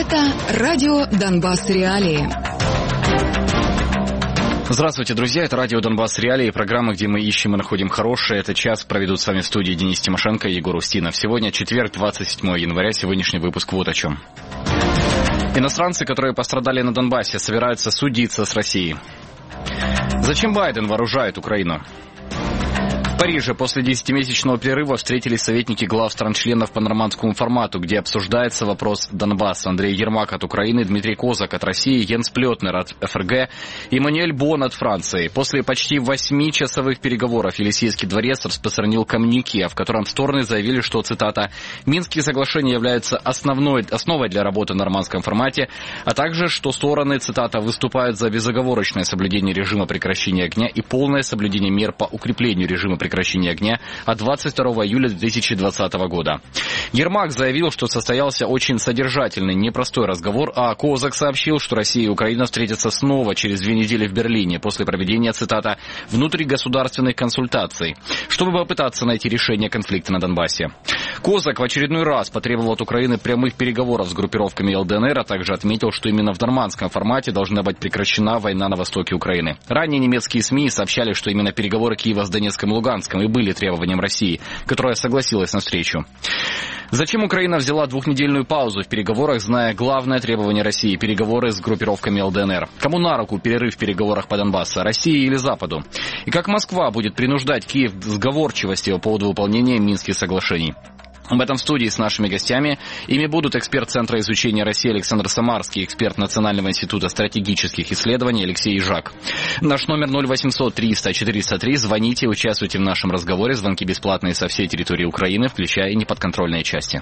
Это радио «Донбасс Реалии». Здравствуйте, друзья. Это радио «Донбасс Реалии», программа, где мы ищем и находим хорошее. Этот час проведут с вами в студии Денис Тимошенко и Егор Устинов. Сегодня четверг, 27 января. Сегодняшний выпуск вот о чем. Иностранцы, которые пострадали на Донбассе, собираются судиться с Россией. Зачем Байден вооружает Украину? В Париже после 10-месячного перерыва встретились советники глав стран-членов по нормандскому формату, где обсуждается вопрос Донбасса. Андрей Ермак от Украины, Дмитрий Козак от России, Йенс Плётнер от ФРГ и Эммануэль Бон от Франции. После почти 8-часовых переговоров Елисейский дворец распространил коммюнике, в котором стороны заявили, что, цитата, «Минские соглашения являются основой для работы в нормандском формате, а также, что стороны, цитата, выступают за безоговорочное соблюдение режима прекращения огня и полное соблюдение мер по укреплению режима прекращения огня от 22 июля 2020 года. Ермак заявил, что состоялся очень содержательный, непростой разговор, а Козак сообщил, что Россия и Украина встретятся снова через 2 недели в Берлине после проведения, цитата, внутригосударственных консультаций, чтобы попытаться найти решение конфликта на Донбассе. Козак в очередной раз потребовал от Украины прямых переговоров с группировками ЛДНР, а также отметил, что именно в нормандском формате должна быть прекращена война на востоке Украины. Ранее немецкие СМИ сообщали, что именно переговоры Киева с Донецком и Луганском и были требованием России, которая согласилась на встречу. Зачем Украина взяла 2-недельную паузу в переговорах, зная главное требование России – переговоры с группировками ЛДНР? Кому на руку перерыв в переговорах по Донбассу – России или Западу? И как Москва будет принуждать Киев к сговорчивости по поводу выполнения Минских соглашений? Об этом в студии с нашими гостями. Ими будут эксперт Центра изучения России Александр Самарский, эксперт Национального института стратегических исследований Алексей Ижак. Наш номер 0800 300 403. Звоните, участвуйте в нашем разговоре. Звонки бесплатные со всей территории Украины, включая и неподконтрольные части.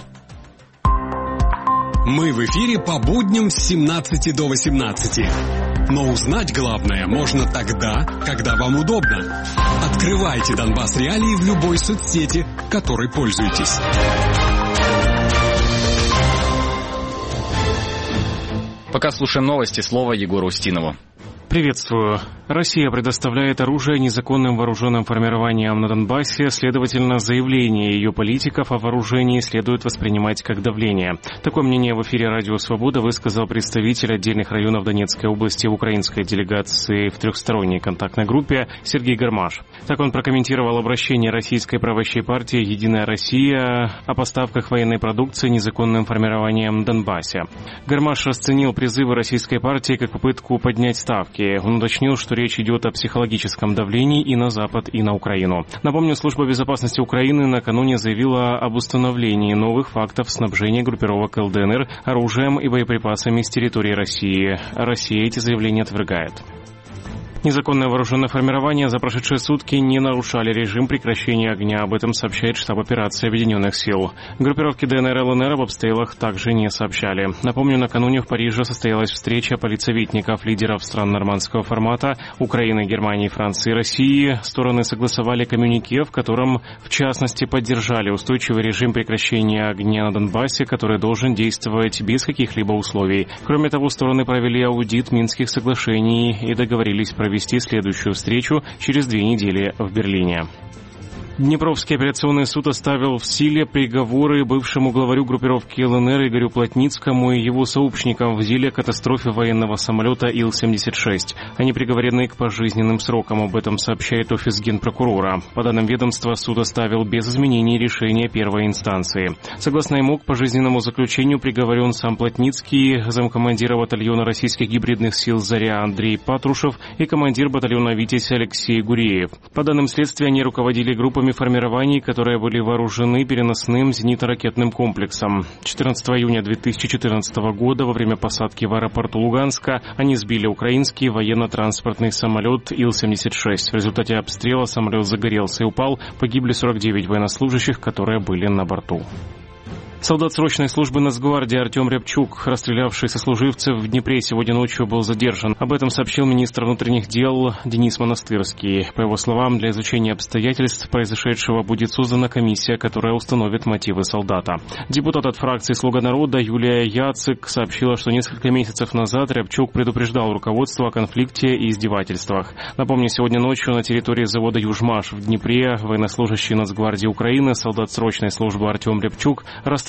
Мы в эфире по будням с 17 до 18. Но узнать главное можно тогда, когда вам удобно. Открывайте Донбасс Реалии в любой соцсети, которой пользуетесь. Пока слушаем новости, слово Егору Устинову. Приветствую. Россия предоставляет оружие незаконным вооруженным формированиям на Донбассе, следовательно, заявление ее политиков о вооружении следует воспринимать как давление. Такое мнение в эфире «Радио Свобода» высказал представитель отдельных районов Донецкой области украинской делегации в трехсторонней контактной группе Сергей Гармаш. Так он прокомментировал обращение российской правящей партии «Единая Россия» о поставках военной продукции незаконным формированиям на Донбассе. Гармаш расценил призывы российской партии как попытку поднять ставки. Он уточнил, что речь идет о психологическом давлении и на Запад, и на Украину. Напомню, Служба безопасности Украины накануне заявила об установлении новых фактов снабжения группировок ЛДНР оружием и боеприпасами с территории России. Россия эти заявления отвергает. Незаконное вооруженное формирование за прошедшие сутки не нарушали режим прекращения огня. Об этом сообщает штаб операции Объединенных сил. Группировки ДНР и ЛНР об обстрелах также не сообщали. Напомню, накануне в Париже состоялась встреча полицоветников лидеров стран нормандского формата Украины, Германии, Франции и России. Стороны согласовали коммюнике, в котором, в частности, поддержали устойчивый режим прекращения огня на Донбассе, который должен действовать без каких-либо условий. Кроме того, стороны провели аудит Минских соглашений и договорились провести следующую встречу через 2 недели в Берлине. Днепровский апелляционный суд оставил в силе приговоры бывшему главарю группировки ЛНР Игорю Плотницкому и его сообщникам в деле о катастрофе военного самолета Ил-76. Они приговорены к пожизненным срокам, об этом сообщает офис генпрокурора. По данным ведомства, суд оставил без изменений решения первой инстанции. Согласно ему, к пожизненному заключению приговорен сам Плотницкий, замкомандира батальона российских гибридных сил «Заря» Андрей Патрушев и командир батальона «Витязь» Алексей Гуреев. По данным следствия, они руководили группами формирований, которые были вооружены переносным зенитно-ракетным комплексом. 14 июня 2014 года во время посадки в аэропорту Луганска они сбили украинский военно-транспортный самолет Ил-76. В результате обстрела самолет загорелся и упал. Погибли 49 военнослужащих, которые были на борту. Солдат срочной службы Нацгвардии Артем Рябчук, расстрелявший сослуживцев в Днепре, сегодня ночью был задержан. Об этом сообщил министр внутренних дел Денис Монастырский. По его словам, для изучения обстоятельств произошедшего будет создана комиссия, которая установит мотивы солдата. Депутат от фракции «Слуга народа» Юлия Яцик сообщила, что несколько месяцев назад Рябчук предупреждал руководство о конфликте и издевательствах. Напомню, сегодня ночью на территории завода «Южмаш» в Днепре военнослужащий Нацгвардии Украины, солдат срочной службы Артем Рябчук, расстрелял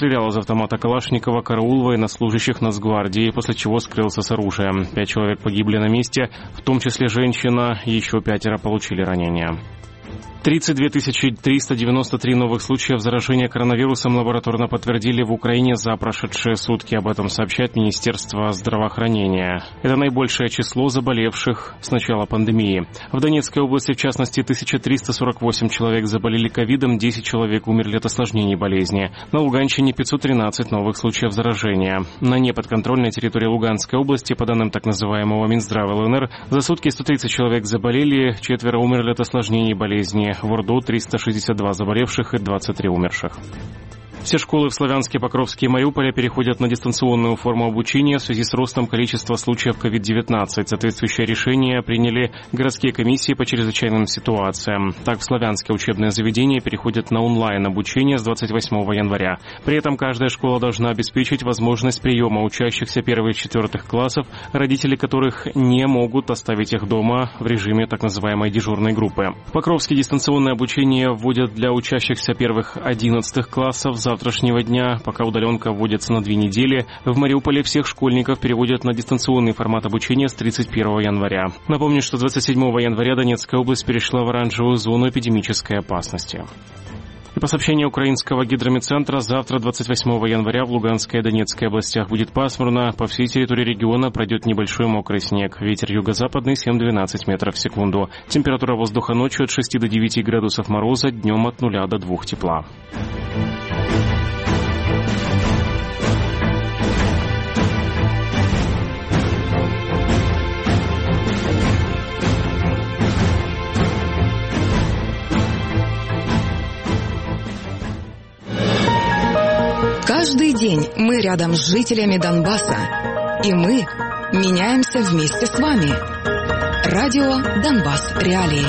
расстрелял из автомата Калашникова караул военнослужащих Нацгвардии, после чего скрылся с оружием. 5 человек погибли на месте, в том числе женщина, еще 5 получили ранения. 32 393 новых случаев заражения коронавирусом лабораторно подтвердили в Украине за прошедшие сутки. Об этом сообщает Министерство здравоохранения. Это наибольшее число заболевших с начала пандемии. В Донецкой области, в частности, 1348 человек заболели ковидом, 10 человек умерли от осложнений болезни. На Луганщине 513 новых случаев заражения. На неподконтрольной территории Луганской области, по данным так называемого Минздрава ЛНР, за сутки 130 человек заболели, 4 умерли от осложнений болезни. В Орду 362 заболевших и 23 умерших. Все школы в Славянске, Покровске и Мариуполе переходят на дистанционную форму обучения в связи с ростом количества случаев COVID-19. Соответствующее решение приняли городские комиссии по чрезвычайным ситуациям. Так, в Славянске учебные заведения переходят на онлайн-обучение с 28 января. При этом каждая школа должна обеспечить возможность приема учащихся 1 и 4 классов, родители которых не могут оставить их дома в режиме так называемой дежурной группы. В Покровске дистанционное обучение вводят для учащихся 1-11 классов с завтрашнего дня, пока удаленка вводится на 2 недели. В Мариуполе всех школьников переводят на дистанционный формат обучения с 31 января. Напомню, что 27 января Донецкая область перешла в оранжевую зону эпидемической опасности. И по сообщению украинского гидрометцентра, завтра, 28 января, в Луганской и Донецкой областях будет пасмурно. По всей территории региона пройдет небольшой мокрый снег. Ветер юго-западный 7-12 метров в секунду. Температура воздуха ночью от 6 до 9 градусов мороза, днем от 0 до 2 тепла. Каждый день мы рядом с жителями Донбасса, и мы меняемся вместе с вами. Радио Донбасс Реалии.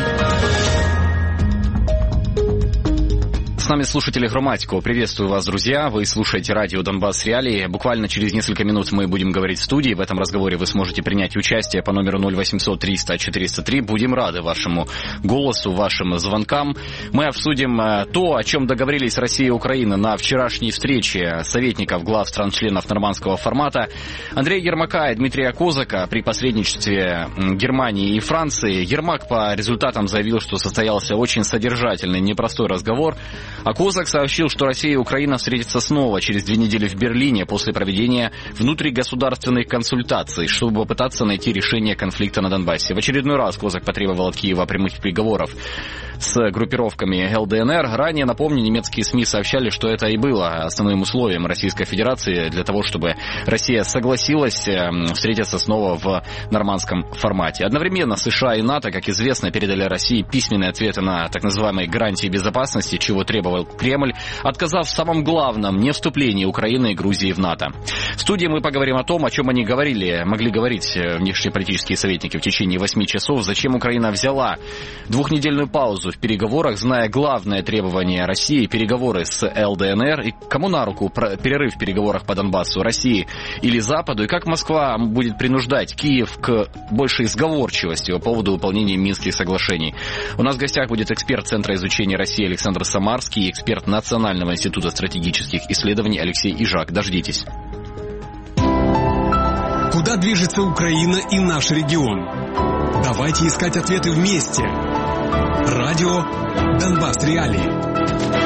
С нами слушатели Громадько. Приветствую вас, друзья. Вы слушаете радио Донбасс Реалии. Буквально через несколько минут мы будем говорить в студии. В этом разговоре вы сможете принять участие по номеру 0800 300 403. Будем рады вашему голосу, вашим звонкам. Мы обсудим то, о чем договорились Россия и Украина на вчерашней встрече советников глав стран-членов нормандского формата. Андрея Ермака и Дмитрия Козака при посредничестве Германии и Франции. Ермак по результатам заявил, что состоялся очень содержательный, непростой разговор. А Козак сообщил, что Россия и Украина встретятся снова через 2 недели в Берлине после проведения внутригосударственных консультаций, чтобы попытаться найти решение конфликта на Донбассе. В очередной раз Козак потребовал от Киева прямых переговоров с группировками ЛДНР. Ранее, напомню, немецкие СМИ сообщали, что это и было основным условием Российской Федерации для того, чтобы Россия согласилась встретиться снова в нормандском формате. Одновременно США и НАТО, как известно, передали России письменные ответы на так называемые гарантии безопасности, чего требовал Кремль, отказав в самом главном — не вступлении Украины и Грузии в НАТО. В студии мы поговорим о том, о чем они могли говорить внешнеполитические советники в течение 8 часов, зачем Украина взяла 2-недельную паузу в переговорах, зная главное требование России — переговоры с ЛДНР, и кому на руку перерыв в переговорах по Донбассу — России или Западу, и как Москва будет принуждать Киев к большей сговорчивости по поводу выполнения Минских соглашений. У нас в гостях будет эксперт Центра изучения России Александр Самарский и эксперт Национального института стратегических исследований Алексей Ижак. Дождитесь. Куда движется Украина и наш регион? Давайте искать ответы вместе. Радио Донбасс Реалии.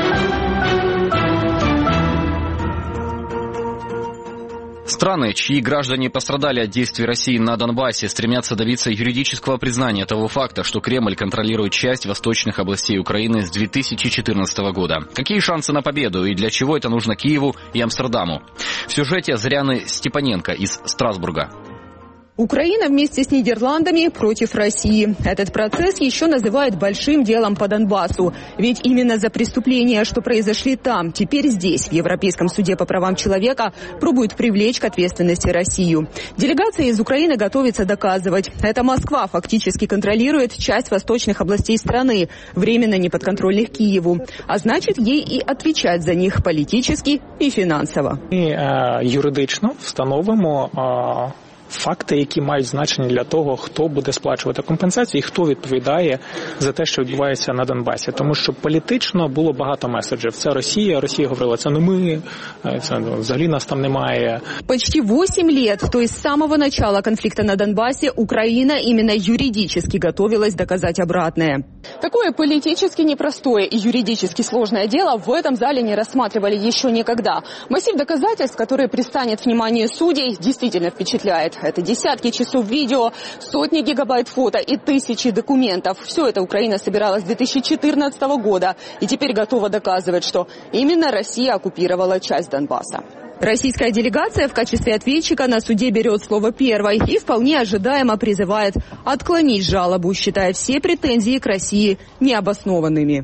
Страны, чьи граждане пострадали от действий России на Донбассе, стремятся добиться юридического признания того факта, что Кремль контролирует часть восточных областей Украины с 2014 года. Какие шансы на победу и для чего это нужно Киеву и Амстердаму? В сюжете Заряны Степаненко из Страсбурга. Украина вместе с Нидерландами против России. Этот процесс еще называют большим делом по Донбассу. Ведь именно за преступления, что произошли там, теперь здесь, в Европейском суде по правам человека, пробуют привлечь к ответственности Россию. Делегация из Украины готовится доказывать. Это Москва фактически контролирует часть восточных областей страны, временно неподконтрольных Киеву. А значит, ей и отвечать за них политически и финансово. Ми юридично встановимо факти, які мають значення для того, хто буде сплачувати компенсації і хто відповідає за те, що відбувається на Донбасі. Тому що політично було багато меседжів. Це Росія говорила, це не ми, це взагалі нас там немає. Почти 8 лет, то есть с самого начала конфликта на Донбассе, Украина именно юридически готовилась доказать обратное. Такое политически непростое и юридически сложное дело в этом зале не рассматривали еще никогда. Массив доказательств, который предстанет вниманию судей, действительно впечатляет. Это десятки часов видео, сотни гигабайт фото и тысячи документов. Все это Украина собирала с 2014 года и теперь готова доказывать, что именно Россия оккупировала часть Донбасса. Российская делегация в качестве ответчика на суде берет слово первой и вполне ожидаемо призывает отклонить жалобу, считая все претензии к России необоснованными.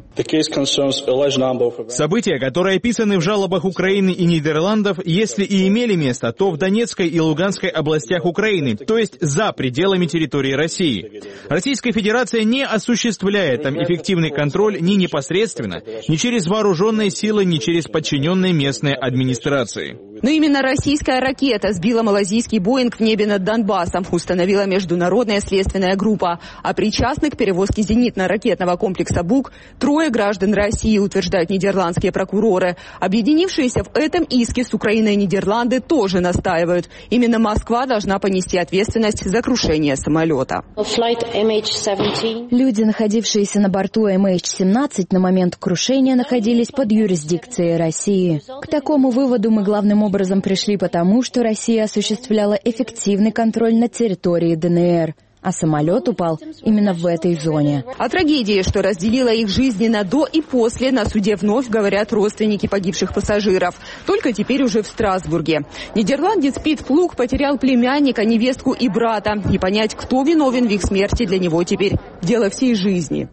События, которые описаны в жалобах Украины и Нидерландов, если и имели место, то в Донецкой и Луганской областях Украины, то есть за пределами территории России. Российская Федерация не осуществляет там эффективный контроль ни непосредственно, ни через вооруженные силы, ни через подчиненные местные администрации. Но именно российская ракета сбила малазийский Боинг в небе над Донбассом, установила международная следственная группа. А причастны к перевозке зенитно-ракетного комплекса «Бук» 3 граждан России, утверждают нидерландские прокуроры. Объединившиеся в этом иске с Украиной и Нидерланды тоже настаивают. Именно Москва должна понести ответственность за крушение самолета. Люди, находившиеся на борту MH17, на момент крушения находились под юрисдикцией России. К такому выводу мы главным образом пришли потому, что Россия осуществляла эффективный контроль над территорией ДНР, а самолет упал именно в этой зоне. О трагедии, что разделила их жизненно до и после, на суде вновь говорят родственники погибших пассажиров. Только теперь уже в Страсбурге. Нидерландец Пит Плуг потерял племянника, невестку и брата. И понять, кто виновен в их смерти, для него теперь дело всей жизни.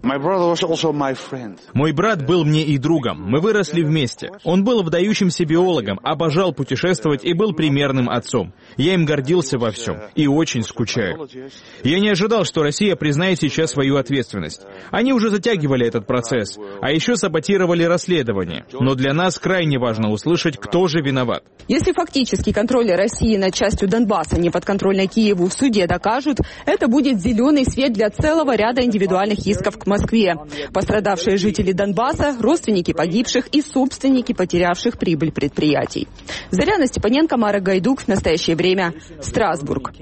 Мой брат был мне и другом. Мы выросли вместе. Он был выдающимся биологом, обожал путешествовать и был примерным отцом. Я им гордился во всем и очень скучаю. Я не ожидал, что Россия признает сейчас свою ответственность. Они уже затягивали этот процесс, а еще саботировали расследование. Но для нас крайне важно услышать, кто же виноват. Если фактически контроль России над частью Донбасса не подконтрольной Киеву в суде докажут, это будет зеленый свет для целого ряда индивидуальных исков к Москве. Пострадавшие жители Донбасса, родственники погибших и собственники потерявших прибыль предприятий. Заряна Степаненко, Марек Гайдук. В настоящее время Страсбург.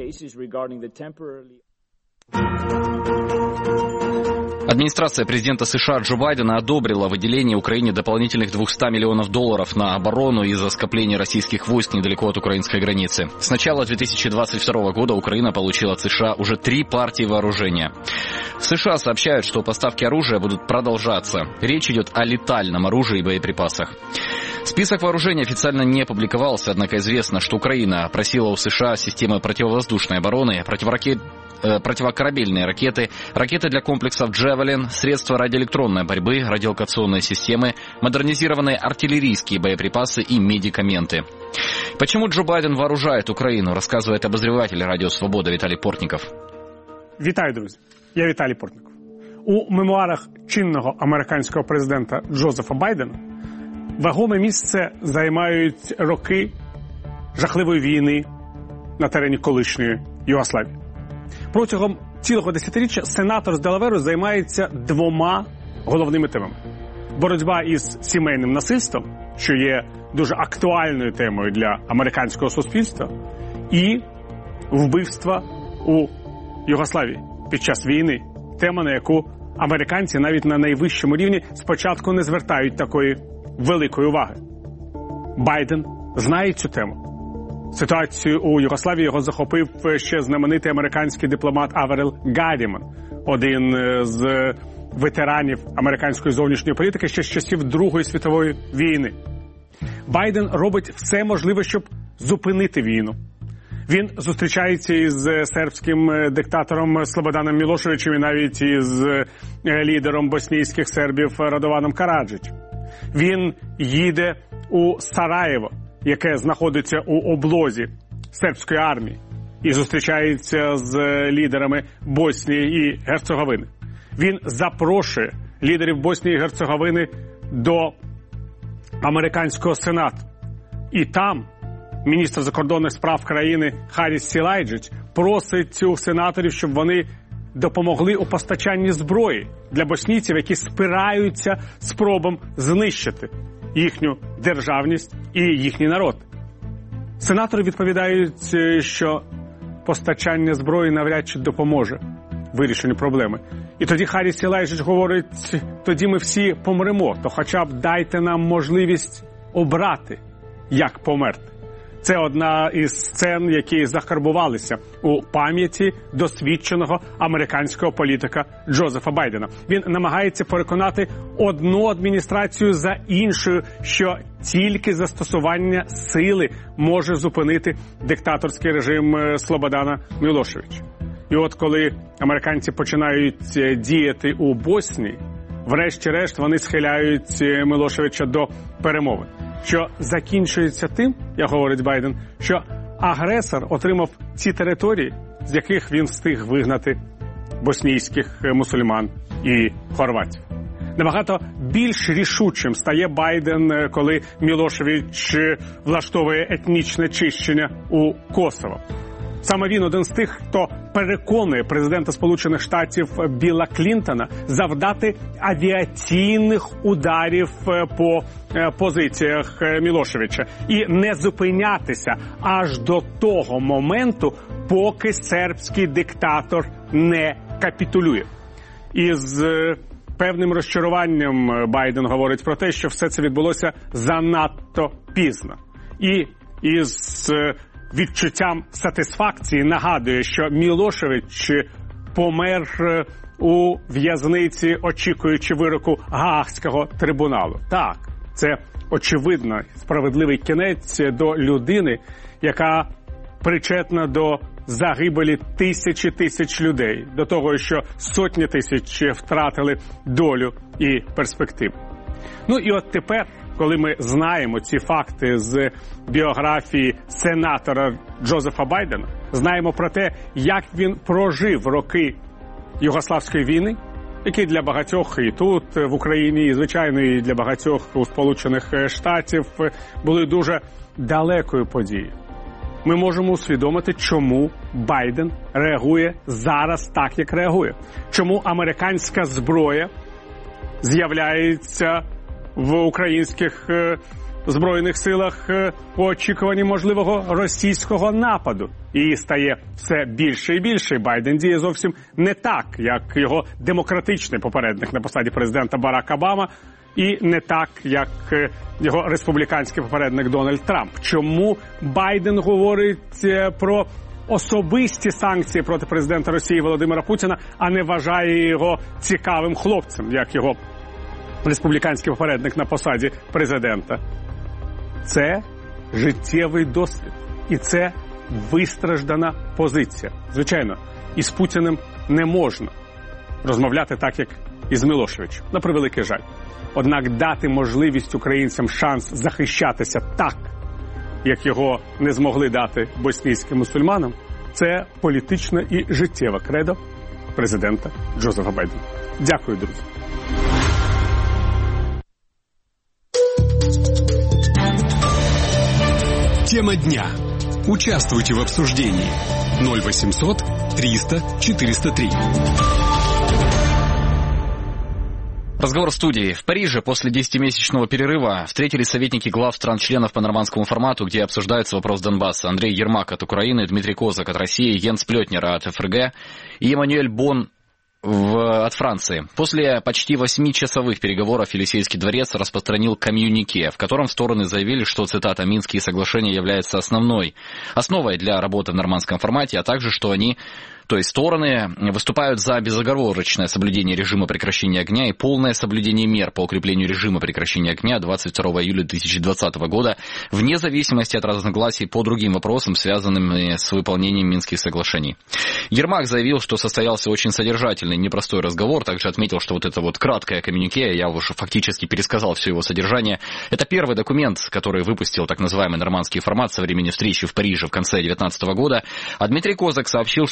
Администрация президента США Джо Байдена одобрила выделение Украине дополнительных $200 миллионов на оборону из-за скопления российских войск недалеко от украинской границы. С начала 2022 года Украина получила от США уже 3 партии вооружения. США сообщают, что поставки оружия будут продолжаться. Речь идет о летальном оружии и боеприпасах. Список вооружений официально не публиковался, однако известно, что Украина просила у США системы противовоздушной обороны, противокорабельные ракеты, ракеты для комплексов «Джавелин», средства радиоэлектронной борьбы, радиолокационные системы, модернизированные артиллерийские боеприпасы и медикаменты. Почему Джо Байден вооружает Украину, рассказывает обозреватель Радио Свобода Виталий Портников. Вітаю, друзі. Я Віталій Портников. У мемуарах чинного американського президента Джозефа Байдена вагоме місце займають роки жахливої війни на терені колишньої Югославії. Протягом цілого десятиріччя сенатор з Делаверу займається 2 головними темами. Боротьба із сімейним насильством, що є дуже актуальною темою для американського суспільства, і вбивства у Югославії під час війни. Тема, на яку американці навіть на найвищому рівні спочатку не звертають такої великої уваги. Байден знає цю тему. Ситуацію у Югославії його захопив ще знаменитий американський дипломат Аверел Гарріман, один з ветеранів американської зовнішньої політики ще з часів Другої світової війни. Байден робить все можливе, щоб зупинити війну. Він зустрічається із сербським диктатором Слободаном Мілошевичем і навіть із лідером боснійських сербів Радованом Караджичем. Він їде у Сараєво, яке знаходиться у облозі сербської армії, і зустрічається з лідерами Боснії і Герцеговини. Він запрошує лідерів Боснії і Герцеговини до американського Сенату. І там міністр закордонних справ країни Харріс Сілайджич просить у сенаторів, щоб вони допомогли у постачанні зброї для боснійців, які спираються спробам знищити їхню державність і їхній народ. Сенатори відповідають, що постачання зброї навряд чи допоможе вирішенню проблеми. І тоді Харріс Єлайжич говорить, тоді ми всі помремо, то хоча б дайте нам можливість обрати, як померти. Це одна із сцен, які закарбувалися у пам'яті досвідченого американського політика Джозефа Байдена. Він намагається переконати одну адміністрацію за іншою, що тільки застосування сили може зупинити диктаторський режим Слободана Мілошевича. І от коли американці починають діяти у Боснії, врешті-решт вони схиляють Мілошевича до перемовин. Що закінчується тим, як говорить Байден, що агресор отримав ці території, з яких він встиг вигнати боснійських мусульман і хорватів. Набагато більш рішучим стає Байден, коли Мілошевич влаштовує етнічне чищення у Косово. Саме він один з тих, хто переконує президента Сполучених Штатів Білла Клінтона завдати авіаційних ударів по позиціях Мілошевича і не зупинятися аж до того моменту, поки сербський диктатор не капітулює. І з певним розчаруванням Байден говорить про те, що все це відбулося занадто пізно. І із відчуттям сатисфакції нагадує, що Мілошевич помер у в'язниці, очікуючи вироку Гаазького трибуналу. Так, це очевидно справедливий кінець до людини, яка причетна до загибелі тисяч людей, до того, що сотні тисяч втратили долю і перспективу. Ну і от тепер, коли ми знаємо ці факти з біографії сенатора Джозефа Байдена, знаємо про те, як він прожив роки Югославської війни, які для багатьох і тут, в Україні, і, звичайно, і для багатьох у Сполучених Штатів були дуже далекою подією. Ми можемо усвідомити, чому Байден реагує зараз так, як реагує. Чому американська зброя з'являється в українських Збройних силах у очікуванні можливого російського нападу. І стає все більше і більше. Байден діє зовсім не так, як його демократичний попередник на посаді президента Барак Обама, і не так, як його республіканський попередник Дональд Трамп. Чому Байден говорить про особисті санкції проти президента Росії Володимира Путіна, а не вважає його цікавим хлопцем, як його республіканський попередник на посаді президента? Це життєвий досвід. І це вистраждана позиція. Звичайно, із Путіним не можна розмовляти так, як із Мілошевичем. На превеликий жаль. Однак дати можливість українцям шанс захищатися так, як його не змогли дати боснійським мусульманам, це політична і життєва кредо президента Джозефа Байдена. Дякую, друзі. Тема дня. Участвуйте в обсуждении. 0800 300 403. Разговор в студии. В Париже после 10-месячного перерыва встретились советники глав стран-членов по нормандскому формату, где обсуждается вопрос Донбасса. Андрей Ермак от Украины, Дмитрий Козак от России, Йенс Плётнер от ФРГ и Эммануэль Бон от Франции. После почти 8-часовых переговоров Елисейский дворец распространил коммюнике, в котором стороны заявили, что, цитата, «Минские соглашения являются основой для работы в нормандском формате, а также, что они, то есть стороны, выступают за безоговорочное соблюдение режима прекращения огня и полное соблюдение мер по укреплению режима прекращения огня 22 июля 2020 года, вне зависимости от разногласий по другим вопросам, связанным с выполнением Минских соглашений». Ермак заявил, что состоялся очень содержательный, непростой разговор, также отметил, что вот это вот краткое коммюнике, я уже фактически пересказал все его содержание, это первый документ, который выпустил так называемый нормандский формат со времени встречи в Париже в конце 2019 года, а Дмитрий Козак сообщил, что Россия и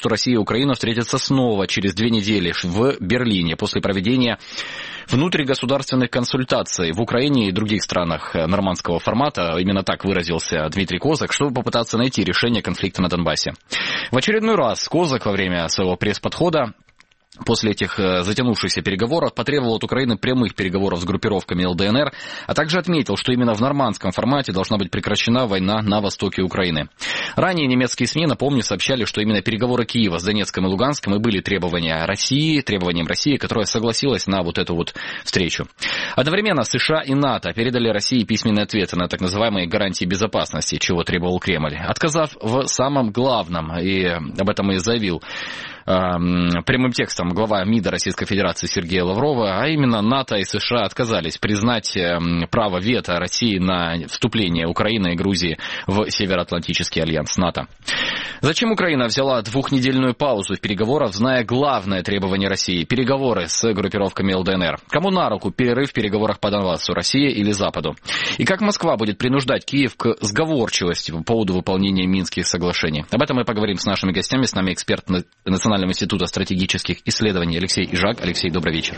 Украину встретятся снова через 2 недели в Берлине после проведения внутригосударственных консультаций в Украине и других странах нормандского формата. Именно так выразился Дмитрий Козак, чтобы попытаться найти решение конфликта на Донбассе. В очередной раз Козак во время своего пресс-подхода после этих затянувшихся переговоров потребовал от Украины прямых переговоров с группировками ЛДНР, а также отметил, что именно в нормандском формате должна быть прекращена война на востоке Украины. Ранее немецкие СМИ, напомню, сообщали, что именно переговоры Киева с Донецком и Луганском и были требованием России, которая согласилась на вот эту вот встречу. Одновременно США и НАТО передали России письменные ответы на так называемые гарантии безопасности, чего требовал Кремль, отказав в самом главном, и об этом и заявил прямым текстом глава МИДа Российской Федерации Сергея Лаврова, а именно НАТО и США отказались признать право вето России на вступление Украины и Грузии в Североатлантический альянс НАТО. Зачем Украина взяла 2-недельную паузу в переговорах, зная главное требование России – переговоры с группировками ЛДНР? Кому на руку перерыв в переговорах по Донбассу – России или Западу? И как Москва будет принуждать Киев к сговорчивости по поводу выполнения Минских соглашений? Об этом мы поговорим с нашими гостями. С нами эксперт Национального института стратегических исследований Алексей Ижак. Алексей, добрый вечер.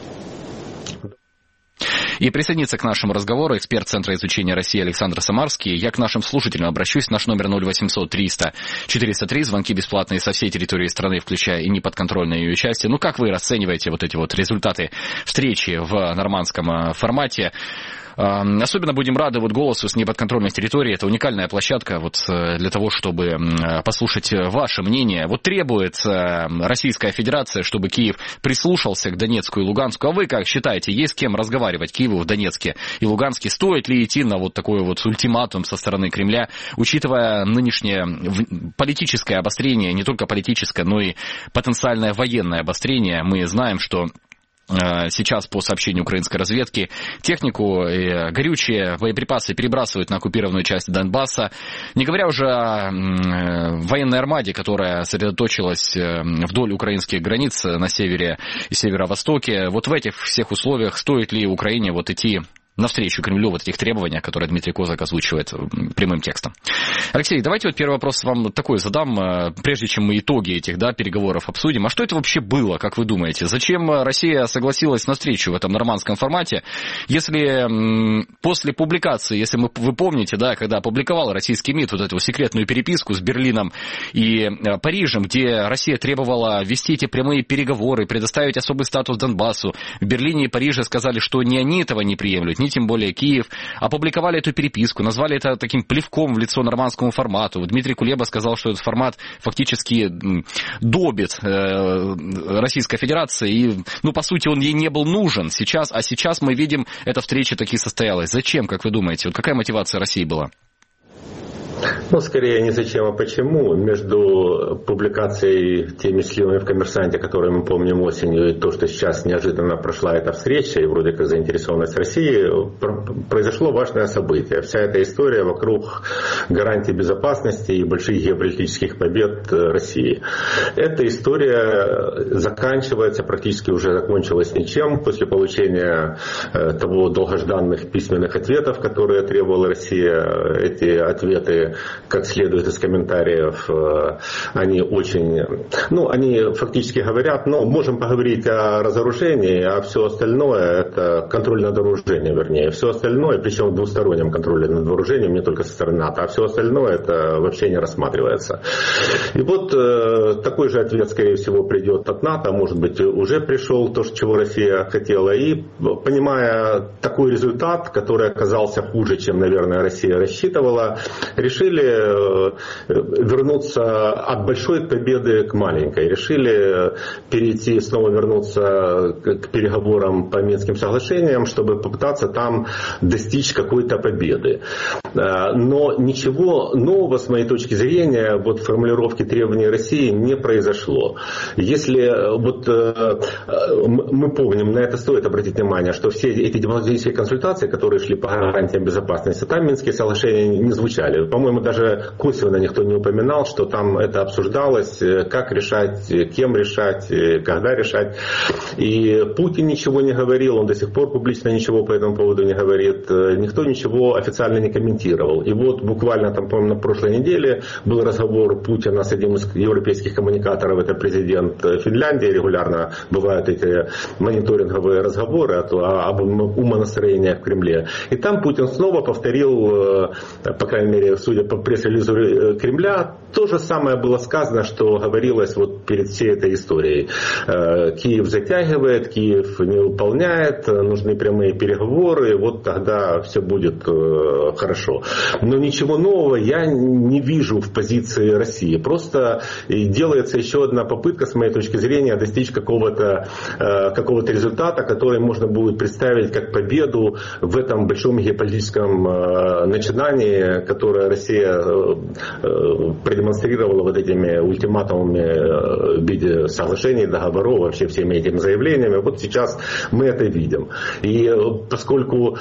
И присоединиться к нашему разговору эксперт Центра изучения России Александр Самарский. Я к нашим слушателям обращусь. Наш номер 0800 300 403. Звонки бесплатные со всей территории страны, включая и неподконтрольное ее части. Как вы расцениваете вот эти вот результаты встречи в нормандском формате? Особенно будем рады голосу с неподконтрольных территорий. Это уникальная площадка для того, чтобы послушать ваше мнение. Требует Российская Федерация, чтобы Киев прислушался к Донецку и Луганску. А вы как считаете, есть с кем разговаривать Киеву в Донецке и Луганске? Стоит ли идти на такой ультиматум со стороны Кремля, учитывая нынешнее политическое обострение, не только политическое, но и потенциальное военное обострение? Мы знаем, что сейчас, по сообщению украинской разведки, технику и горючие боеприпасы перебрасывают на оккупированную часть Донбасса. Не говоря уже о военной армаде, которая сосредоточилась вдоль украинских границ на севере и северо-востоке. В этих всех условиях стоит ли Украине идти навстречу Кремлю этих требований, которые Дмитрий Козак озвучивает прямым текстом? Алексей, давайте первый вопрос вам такой задам, прежде чем мы итоги этих переговоров обсудим. А что это вообще было, как вы думаете? Зачем Россия согласилась на встречу в этом нормандском формате, если после публикации, если вы помните, когда опубликовал российский МИД эту секретную переписку с Берлином и Парижем, где Россия требовала вести эти прямые переговоры, предоставить особый статус Донбассу, в Берлине и Париже сказали, что ни они этого не приемлют, ни тем более Киев, опубликовали эту переписку, назвали это таким плевком в лицо нормандскому формату. Дмитрий Кулеба сказал, что этот формат фактически добит Российской Федерации, и, по сути, он ей не был нужен сейчас, а сейчас мы видим, эта встреча таки состоялась. Зачем, как вы думаете? Какая мотивация России была? Скорее не зачем, а почему. Между публикацией теми сливами в «Коммерсанте», которые мы помним осенью, и то, что сейчас неожиданно прошла эта встреча, и вроде как заинтересованность России, произошло важное событие. Вся эта история вокруг гарантий безопасности и больших геополитических побед России. Эта история заканчивается, практически уже закончилась ничем, после получения того долгожданных письменных ответов, которые требовала Россия. Эти ответы, как следует из комментариев, они очень, они фактически говорят, можем поговорить о разоружении, а все остальное это контроль над вооружением, вернее, все остальное, причем в двустороннем контроле над вооружением, не только со стороны НАТО, а все остальное это вообще не рассматривается. И такой же ответ, скорее всего, придет от НАТО, может быть, уже пришел то, чего Россия хотела, и понимая такой результат, который оказался хуже, чем, наверное, Россия рассчитывала, решили вернуться от большой победы к маленькой. Решили снова вернуться к переговорам по Минским соглашениям, чтобы попытаться там достичь какой-то победы. Но ничего нового, с моей точки зрения, в формулировке требований России не произошло. Если мы помним, на это стоит обратить внимание, что все эти дипломатические консультации, которые шли по гарантиям безопасности, там Минские соглашения не звучали. По-моему, даже косвенно никто не упоминал, что там это обсуждалось, как решать, кем решать, когда решать. И Путин ничего не говорил, он до сих пор публично ничего по этому поводу не говорит. Никто ничего официально не комментировал. И вот буквально там, по-моему, на прошлой неделе был разговор Путина с одним из европейских коммуникаторов, это президент Финляндии, регулярно бывают эти мониторинговые разговоры об умонастроениях в Кремле. И там Путин снова повторил, по крайней мере, судя по пресс-релизу Кремля, то же самое было сказано, что говорилось вот перед всей этой историей. Киев затягивает, Киев не выполняет, нужны прямые переговоры, вот тогда все будет хорошо. Но ничего нового я не вижу в позиции России. Просто делается еще одна попытка, с моей точки зрения, достичь какого-то результата, который можно будет представить как победу в этом большом геополитическом начинании, которое Россия продемонстрировала вот этими ультиматумами в виде соглашений, договоров, вообще всеми этими заявлениями. Вот сейчас мы это видим. И поскольку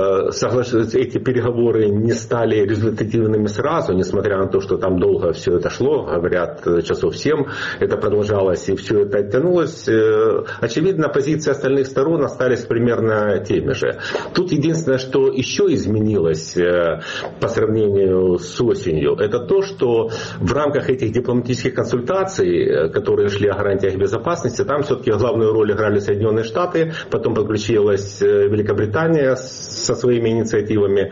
эти переговоры не стали результативными сразу, несмотря на то, что там долго все это шло, говорят, часов 7 это продолжалось и все это оттянулось, очевидно, позиции остальных сторон остались примерно теми же. Тут единственное, что еще изменилось по сравнению с осенью, это то, что в рамках этих дипломатических консультаций, которые шли о гарантиях безопасности, там все-таки главную роль играли Соединенные Штаты, потом подключилась Великобритания со своими инициативами,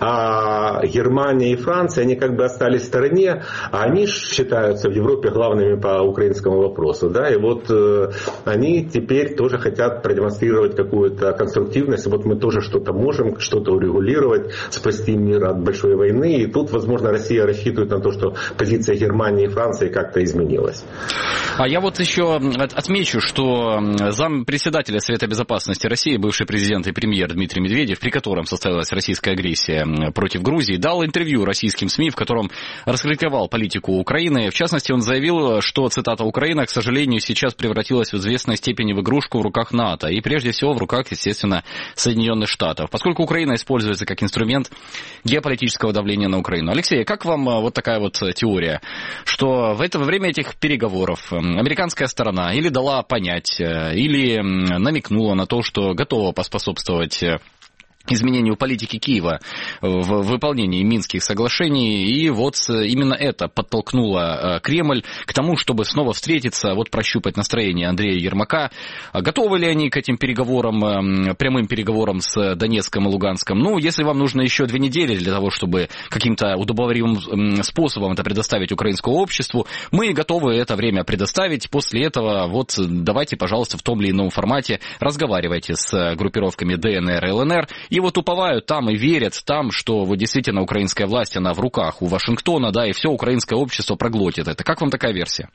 а Германия и Франция, они как бы остались в стороне, а они считаются в Европе главными по украинскому вопросу. Да? И вот они теперь тоже хотят продемонстрировать какую-то конструктивность, вот мы тоже что-то можем, что-то урегулировать, спасти мир от большой войны, и тут, возможно, Россия рассчитывает на то, что позиция Германии и Франции как-то изменилась. А я вот еще отмечу, что зампредседателя Совета Безопасности России, бывший президент и премьер Дмитрий Медведев, при котором состоялась российская агрессия против Грузии, дал интервью российским СМИ, в котором раскритиковал политику Украины. В частности, он заявил, что, цитата, «Украина, к сожалению, сейчас превратилась в известной степени в игрушку в руках НАТО и, прежде всего, в руках, естественно, Соединенных Штатов, поскольку Украина используется как инструмент геополитического давления на Украину». Алексей, как вам вот такая вот теория, что во время этих переговоров американская сторона или дала понять, или намекнула на то, что готова поспособствовать изменению политики Киева в выполнении Минских соглашений, и вот именно это подтолкнуло Кремль к тому, чтобы снова встретиться, вот прощупать настроение Андрея Ермака. Готовы ли они к этим переговорам, прямым переговорам с Донецком и Луганском? Ну, если вам нужно еще 2 недели для того, чтобы каким-то удобоваримым способом это предоставить украинскому обществу, мы готовы это время предоставить. После этого вот давайте, пожалуйста, в том или ином формате разговаривайте с группировками ДНР и ЛНР, и вот уповают там и верят там, что вот действительно украинская власть, она в руках у Вашингтона, да, и все украинское общество проглотит это. Как вам такая версия?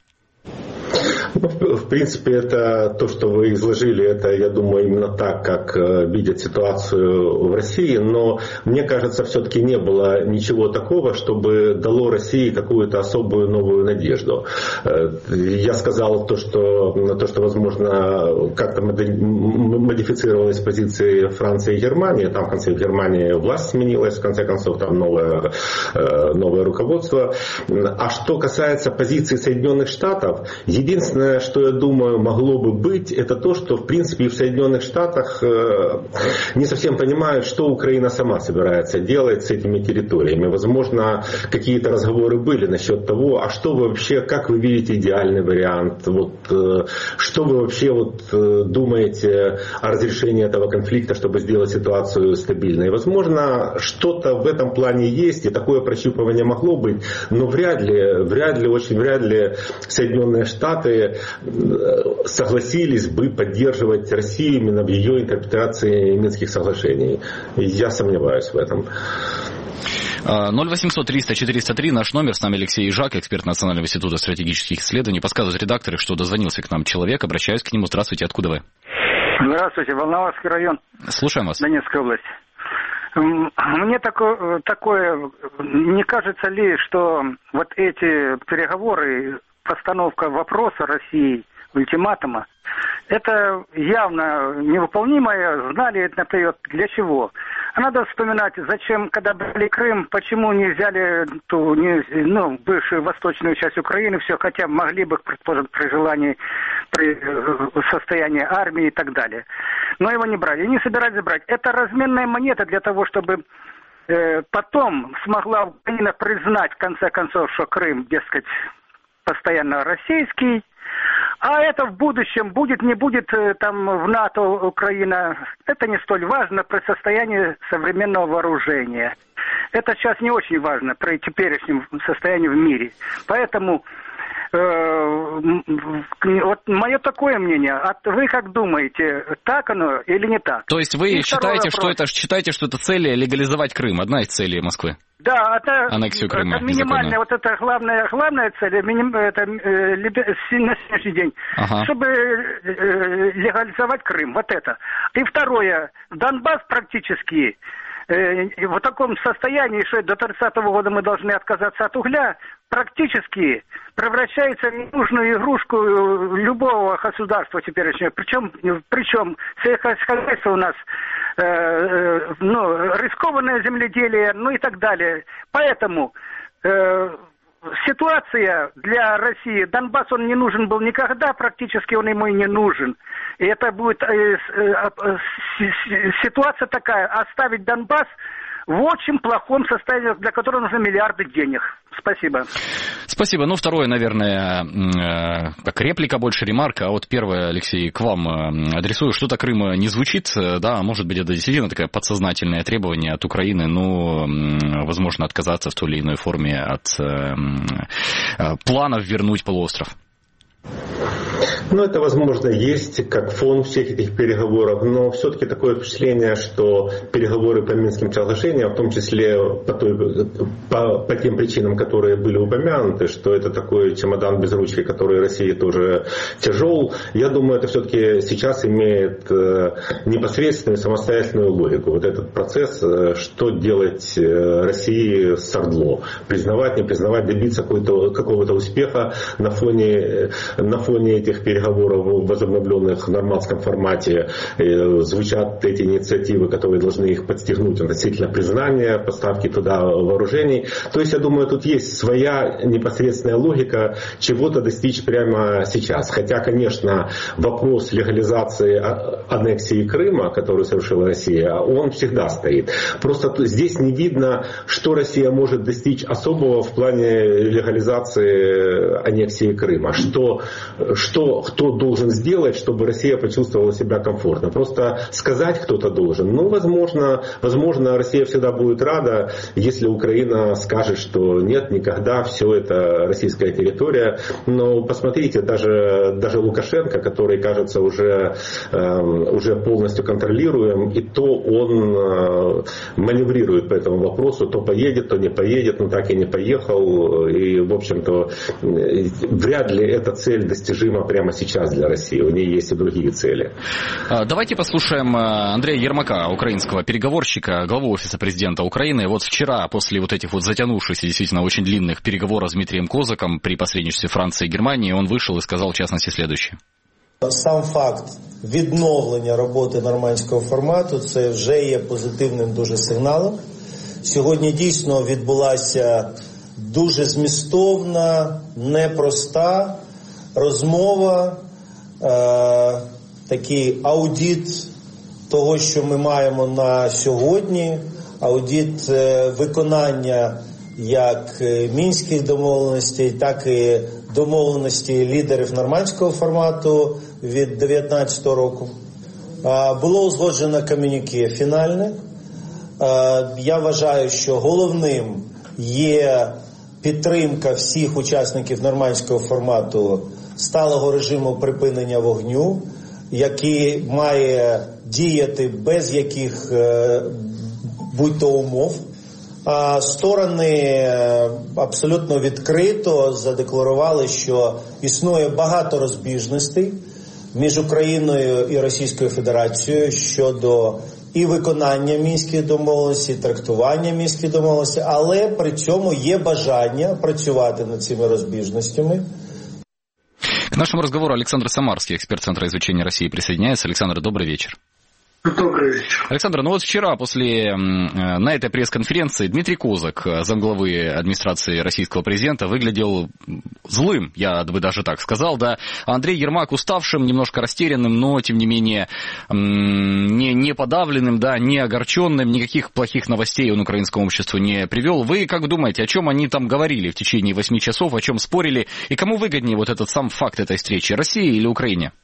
В принципе, это то, что вы изложили, это, я думаю, именно так, как видят ситуацию в России, но мне кажется, все-таки не было ничего такого, чтобы дало России какую-то особую новую надежду. Я сказал то, что возможно, как-то модифицировалась позиции Франции и Германии, там в конце Германии власть сменилась, в конце концов там новое руководство. А что касается позиции Соединенных Штатов, единственное, что я думаю могло бы быть, это то, что в принципе в Соединенных Штатах не совсем понимают, что Украина сама собирается делать с этими территориями. Возможно, какие-то разговоры были насчет того, а что вы вообще, как вы видите идеальный вариант, вот, что вы вообще думаете о разрешении этого конфликта, чтобы сделать ситуацию стабильной. Возможно, что-то в этом плане есть, и такое прощупывание могло быть, но вряд ли, очень вряд ли Соединенные Штаты согласились бы поддерживать Россию именно в ее интерпретации Минских соглашений. Я сомневаюсь в этом. 0800 300 403 наш номер. С нами Алексей Ижак, эксперт Национального института стратегических исследований. Подсказывают редакторы, что дозвонился к нам человек. Обращаюсь к нему. Здравствуйте, откуда вы? Здравствуйте, Волноваский район. Слушаем вас. Донецкая область. Мне такое, не кажется ли, что вот эти переговоры, постановка вопроса России ультиматума. Это явно невыполнимое, знали это наперед. Для чего? А надо вспоминать, зачем, когда брали Крым, почему не взяли ту, бывшую восточную часть Украины, все, хотя могли бы, предположим, при желании, при состоянии армии и так далее. Но его не брали, и не собирались брать. Это разменная монета для того, чтобы потом смогла Украина признать, в конце концов, что Крым, дескать, постоянно российский. А это в будущем будет, не будет там в НАТО Украина, это не столь важно при состоянии современного вооружения. Это сейчас не очень важно при теперешнем состоянии в мире. Поэтому вот мое такое мнение. А вы как думаете, так оно или не так? То есть вы считаете, что это цель легализовать Крым, одна из целей Москвы? Да, это аннексию Крыма, это минимальная, вот это главная цель, это на сегодняшний день, чтобы легализовать Крым, вот это. И второе, Донбасс практически в таком состоянии, что до 30-го года мы должны отказаться от угля, практически превращается в ненужную игрушку любого государства теперешнего. Причем сельскохозяйство у нас рискованное земледелие, и так далее. Поэтому ситуация для России, Донбасс он не нужен был никогда, практически он ему и не нужен. И это будет ситуация такая, оставить Донбасс в очень плохом состоянии, для которого нужны миллиарды денег. Спасибо. Спасибо. Второе, наверное, как реплика, больше ремарка. А вот первое, Алексей, к вам адресую. Что-то Крым не звучит, да, может быть, это действительно такое подсознательное требование от Украины, возможно, отказаться в той или иной форме от планов вернуть полуостров. Это, возможно, есть как фон всех этих переговоров, но все-таки такое впечатление, что переговоры по Минским соглашениям, в том числе по тем причинам, которые были упомянуты, что это такой чемодан без ручки, который России тоже тяжел, я думаю, это все-таки сейчас имеет непосредственную самостоятельную логику. Вот этот процесс, что делать России с ОРДЛО, признавать, не признавать, добиться какого-то успеха на фоне этих переговоров, возобновленных в нормандском формате, звучат эти инициативы, которые должны их подстегнуть относительно признания, поставки туда вооружений. То есть, я думаю, тут есть своя непосредственная логика чего-то достичь прямо сейчас. Хотя, конечно, вопрос легализации аннексии Крыма, которую совершила Россия, он всегда стоит. Просто здесь не видно, что Россия может достичь особого в плане легализации аннексии Крыма. Кто должен сделать, чтобы Россия почувствовала себя комфортно? Просто сказать кто-то должен. Возможно, Россия всегда будет рада, если Украина скажет, что нет, никогда, все это российская территория. Но посмотрите, даже Лукашенко, который, кажется, уже полностью контролируем, и то он маневрирует по этому вопросу, то поедет, то не поедет, но так и не поехал. И, в общем-то, вряд ли эта цель достижима прямо сейчас для России. У нее есть и другие цели. Давайте послушаем Андрея Ермака, украинского переговорщика, главу Офиса президента Украины. Вот вчера, после вот этих вот затянувшихся, действительно очень длинных переговоров с Дмитрием Козаком при посредничестве Франции и Германии, он вышел и сказал, в частности, следующее. Сам факт відновлення роботи нормандського формату – це вже є позитивним дуже сигналом. Сьогодні дійсно відбулася дуже змістовна, непроста розмова, такий аудит того, що ми маємо на сьогодні, аудит виконання як мінських домовленостей, так і домовленості лідерів нормандського формату від 2019 року. Було узгоджено комюніке фінальне. Я вважаю, що головним є підтримка всіх учасників нормандського формату сталого режиму припинення вогню, який має діяти без яких будь-то умов. Сторони абсолютно відкрито задекларували, що існує багато розбіжностей між Україною і Російською Федерацією щодо і виконання мінських домовленостей, і трактування мінських домовленостей, але при цьому є бажання працювати над цими розбіжностями. К нашему разговору Александр Самарский, эксперт Центра изучения России, присоединяется. Александр, добрый вечер. Добрый вечер. Александр, ну вот вчера на этой пресс-конференции Дмитрий Козак, замглавы администрации российского президента, выглядел злым, я бы даже так сказал, да. Андрей Ермак уставшим, немножко растерянным, но тем не менее не подавленным, да, не огорченным, никаких плохих новостей он украинскому обществу не привел. Вы как думаете, о чем они там говорили в течение 8 часов, о чем спорили, и кому выгоднее вот этот сам факт этой встречи, России или Украине?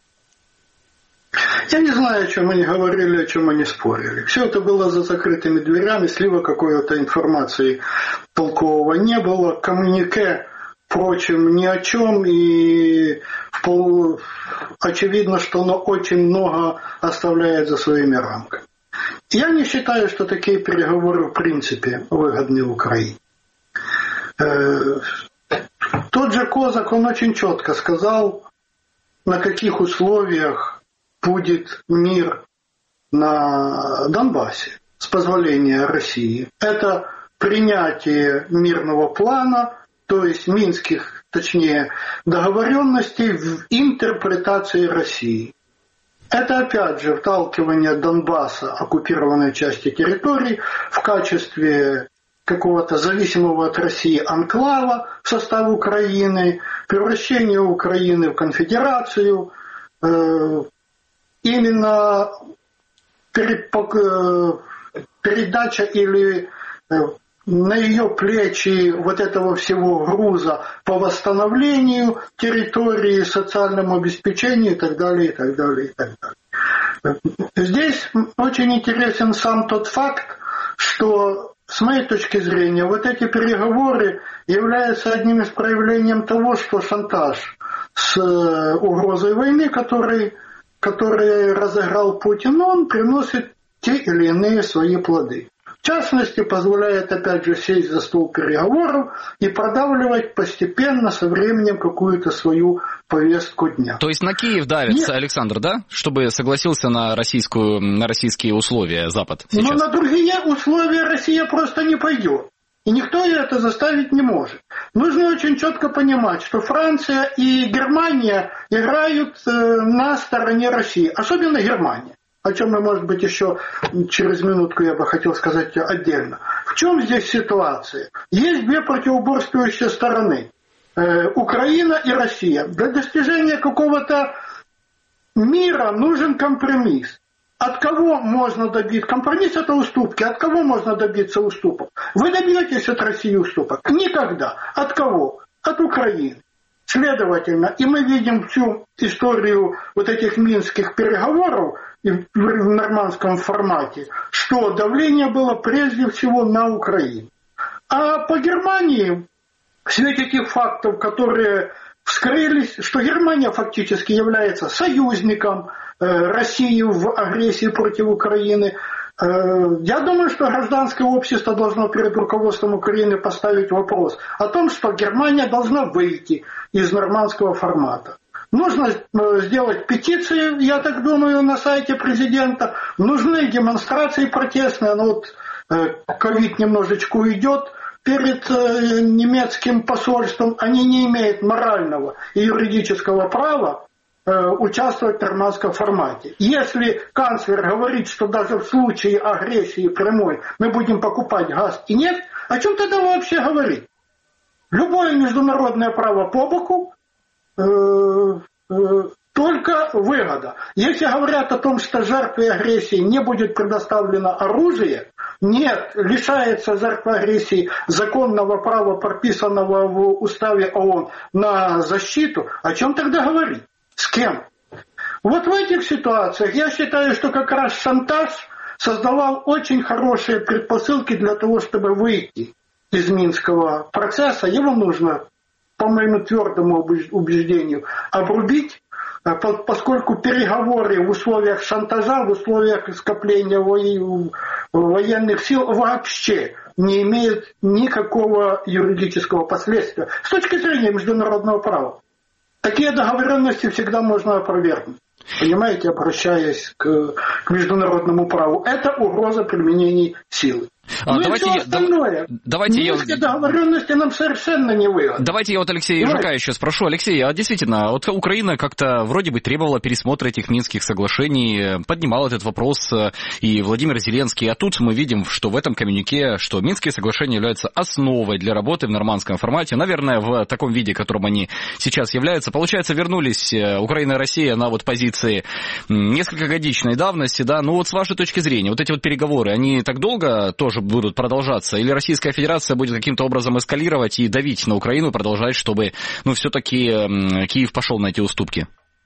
Я не знаю, о чем они говорили, о чем они спорили. Все это было за закрытыми дверями, слива какой-то информации толкового не было, коммюнике, впрочем, ни о чем, и очевидно, что оно очень много оставляет за своими рамками. Я не считаю, что такие переговоры в принципе выгодны Украине. Тот же Козак, он очень четко сказал, на каких условиях будет мир на Донбассе с позволения России. Это принятие мирного плана, то есть минских, точнее, договоренностей в интерпретации России. Это опять же вталкивание Донбасса, оккупированной части территории, в качестве какого-то зависимого от России анклава в состав Украины, превращение Украины в конфедерацию, именно передача или на ее плечи вот этого всего груза по восстановлению территории, социальному обеспечению и так далее, и так далее, и так далее. Здесь очень интересен сам тот факт, что с моей точки зрения вот эти переговоры являются одним из проявлений того, что шантаж с угрозой войны, который разыграл Путин, он приносит те или иные свои плоды. В частности, позволяет опять же сесть за стол переговоров и продавливать постепенно со временем какую-то свою повестку дня. То есть на Киев давится, Александр, да? Чтобы согласился на российские условия Запад сейчас. Но на другие условия Россия просто не пойдет. И никто ее это заставить не может. Нужно очень четко понимать, что Франция и Германия играют на стороне России. Особенно Германия. О чем мы, может быть, еще через минутку я бы хотел сказать отдельно. В чем здесь ситуация? Есть две противоборствующие стороны. Украина и Россия. Для достижения какого-то мира нужен компромисс. От кого можно добиться? Компромисс – это уступки. От кого можно добиться уступок? Вы добьетесь от России уступок? Никогда. От кого? От Украины. Следовательно, и мы видим всю историю вот этих минских переговоров в нормандском формате, что давление было прежде всего на Украину. А по Германии, в свете тех фактов, которые вскрылись, что Германия фактически является союзником России в агрессии против Украины. Я думаю, что гражданское общество должно перед руководством Украины поставить вопрос о том, что Германия должна выйти из нормандского формата. Нужно сделать петицию, я так думаю, на сайте президента. Нужны демонстрации протестные. Но вот ковид немножечко уйдет перед немецким посольством. Они не имеют морального и юридического права участвовать в нормандском формате. Если канцлер говорит, что даже в случае агрессии прямой мы будем покупать газ и нефть, о чем тогда вообще говорить? Любое международное право по боку, только выгода. Если говорят о том, что жертве агрессии не будет предоставлено оружие, нет, лишается жертва агрессии законного права, прописанного в уставе ООН на защиту, о чем тогда говорить? С кем? Вот в этих ситуациях я считаю, что как раз шантаж создавал очень хорошие предпосылки для того, чтобы выйти из Минского процесса. Его нужно, по моему твердому убеждению, обрубить, поскольку переговоры в условиях шантажа, в условиях скопления военных сил вообще не имеют никакого юридического последствия с точки зрения международного права. Такие договоренности всегда можно опровергнуть. Понимаете, обращаясь к международному праву. Это угроза применения силы. Договоренности нам совершенно не выгодны. Давайте я Алексея Жука еще спрошу. Алексей, а действительно, Украина как-то вроде бы требовала пересмотра этих Минских соглашений, поднимал этот вопрос и Владимир Зеленский, а тут мы видим, что в этом коммюнике, что Минские соглашения являются основой для работы в нормандском формате, наверное, в таком виде, которым они сейчас являются. Получается, вернулись Украина и Россия на позиции несколькогодичной давности, да, с вашей точки зрения, эти переговоры, они так долго тоже будут продолжаться? Или Российская Федерация будет каким-то образом эскалировать и давить на Украину, продолжать, чтобы, все-таки Киев пошел на эти уступки?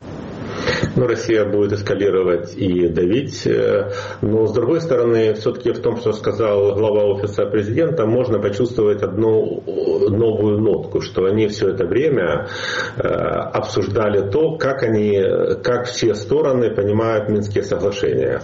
Россия будет эскалировать и давить, но с другой стороны, все-таки в том, что сказал глава офиса президента, можно почувствовать одну новую нотку, что они все это время обсуждали то, как все стороны понимают Минские соглашения.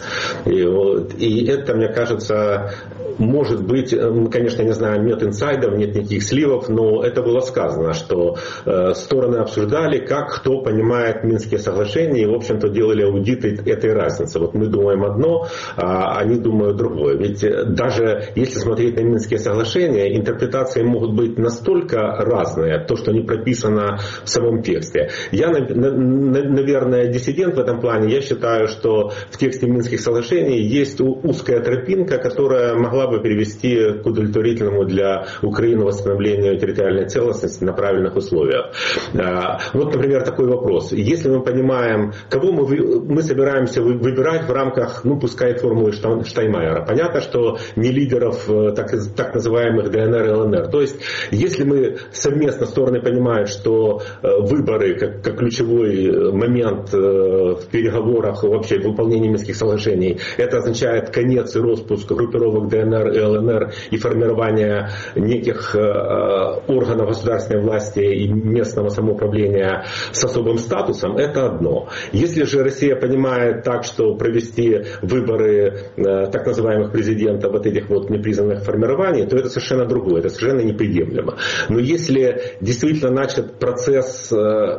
И это, мне кажется, может быть, конечно, не знаю, нет инсайдов, нет никаких сливов, но это было сказано, что стороны обсуждали, как кто понимает Минские соглашения, и, в общем-то, делали аудит этой разницы. Мы думаем одно, а они думают другое. Ведь даже если смотреть на Минские соглашения, интерпретации могут быть настолько разные, то, что не прописано в самом тексте. Я, наверное, диссидент в этом плане. Я считаю, что в тексте Минских соглашений есть узкая тропинка, которая могла бы привести к удовлетворительному для Украины восстановлению территориальной целостности на правильных условиях. Например, такой вопрос. Если мы понимаем, кого мы собираемся выбирать в рамках, пускай формулы Штайнмайера. Понятно, что не лидеров так называемых ДНР и ЛНР. То есть, если мы совместно стороны понимают, что выборы как ключевой момент в переговорах, вообще в выполнении Минских соглашений, это означает конец и распуск группировок ДНР и ЛНР и формирование неких органов государственной власти и местного самоуправления с особым статусом, это одно. Если же Россия понимает так, что провести выборы так называемых президентов этих непризнанных формирований, то это совершенно другое, это совершенно неприемлемо. Но если действительно начат процесс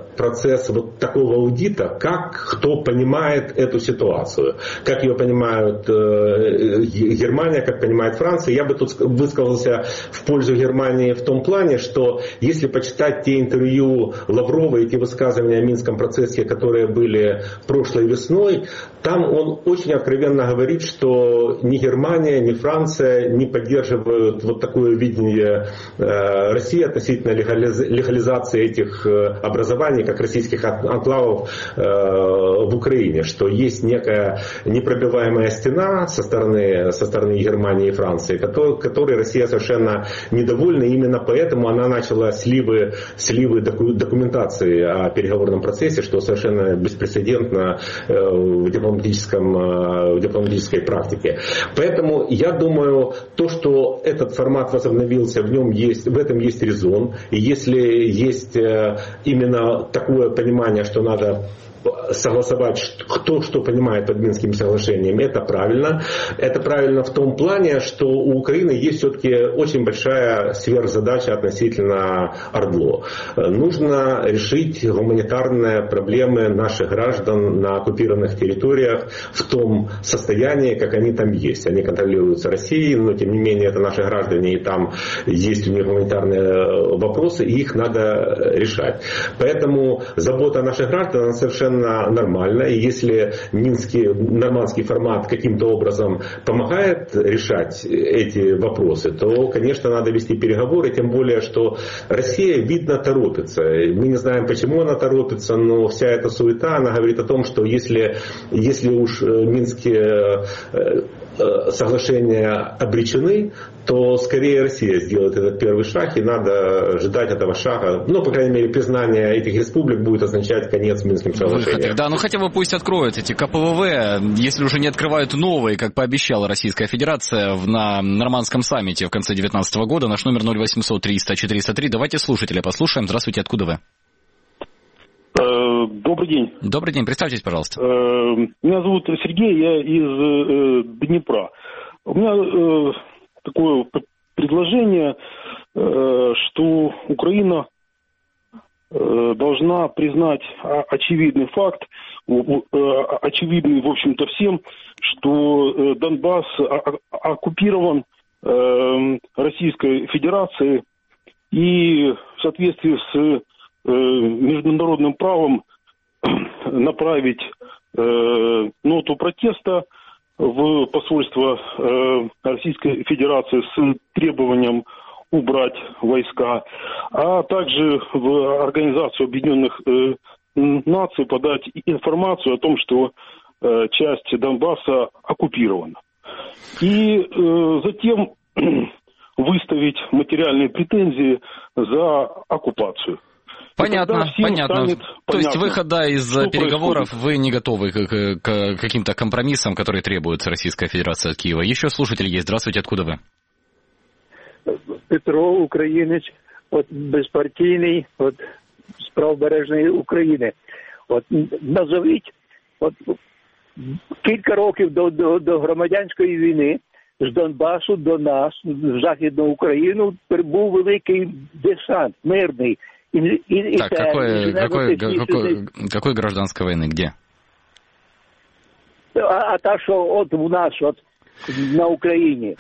такого аудита, как кто понимает эту ситуацию, как ее понимают Германия, как понимает Франция, я бы тут высказался в пользу Германии в том плане, что если почитать те интервью Лаврова и те высказывания о Минском процессе, которые были прошлой весной, там он очень откровенно говорит, что ни Германия, ни Франция не поддерживают такое видение России относительно легализации этих образований, как российских анклавов в Украине, что есть некая непробиваемая стена со стороны Германии и Франции, которой Россия совершенно недовольна, и именно поэтому она начала сливы документации о переговорном процессе, что совершенно беспрецедентно в дипломатической практике. Поэтому я думаю, то, что этот формат возобновился, в этом есть резон. И если есть именно такое понимание, что надо согласовать, кто что понимает под Минскими соглашениями, это правильно. Это правильно в том плане, что у Украины есть все-таки очень большая сверхзадача относительно ОРДЛО. Нужно решить гуманитарные проблемы наших граждан на оккупированных территориях в том состоянии, как они там есть. Они контролируются Россией, но тем не менее это наши граждане, и там есть у них гуманитарные вопросы, и их надо решать. Поэтому забота о наших граждан, она совершенно нормально, и если нормандский формат каким-то образом помогает решать эти вопросы, то, конечно, надо вести переговоры, тем более, что Россия, видно, торопится. Мы не знаем, почему она торопится, но вся эта суета, она говорит о том, что если уж Минские соглашения обречены, то скорее Россия сделает этот первый шаг, и надо ждать этого шага. По крайней мере, признание этих республик будет означать конец Минским соглашениям. Да, хотя бы пусть откроют эти КПВВ, если уже не открывают новые, как пообещала Российская Федерация на нормандском саммите в конце 2019 года. Наш номер 0800 300 403. Давайте слушателя послушаем. Здравствуйте, откуда вы? Добрый день. Добрый день, представьтесь, пожалуйста. Меня зовут Сергей, я из Днепра. У меня такое предложение, что Украина должна признать очевидный факт, очевидный, в общем-то, всем, что Донбасс оккупирован Российской Федерации и в соответствии с международным правом направить ноту протеста в посольство Российской Федерации с требованием убрать войска, а также в Организацию Объединенных Наций подать информацию о том, что часть Донбасса оккупирована. И затем выставить материальные претензии за оккупацию. Понятно. То есть выхода из переговоров происходит? Вы не готовы к каким-то компромиссам, которые требует Российская Федерация от Киева. Еще слушатель есть. Здравствуйте, откуда вы? Петро, українець, безпартійний, з правобережної України. Назовіть, кілька років до громадянської війни з Донбасу до нас, в Західну Україну, прибув великий десант, мирний. Так, какой гражданской войны, где? А та, що у нас, на Украине.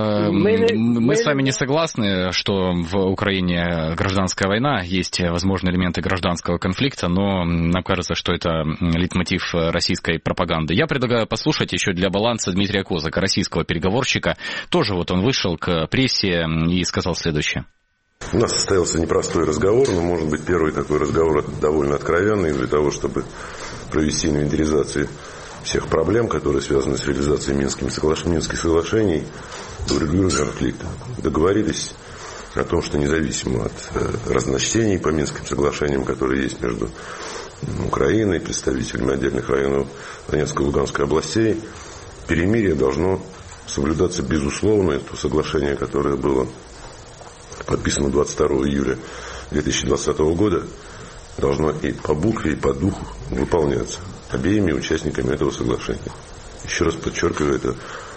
Мы с вами не согласны, что в Украине гражданская война, есть, возможно, элементы гражданского конфликта, но нам кажется, что это лейтмотив российской пропаганды. Я предлагаю послушать еще для баланса Дмитрия Козака, российского переговорщика. Тоже он вышел к прессе и сказал следующее. У нас состоялся непростой разговор, но, может быть, первый такой разговор довольно откровенный для того, чтобы провести инвентаризацию всех проблем, которые связаны с реализацией Минских соглашений в урегулировании конфликта. Договорились о том, что независимо от разночтений по Минским соглашениям, которые есть между Украиной, представителями отдельных районов Донецкой и Луганской областей, перемирие должно соблюдаться безусловно. Это соглашение, которое было подписано 22 июля 2020 года, должно и по букве, и по духу выполняться обеими участниками этого соглашения. Еще раз подчеркиваю, это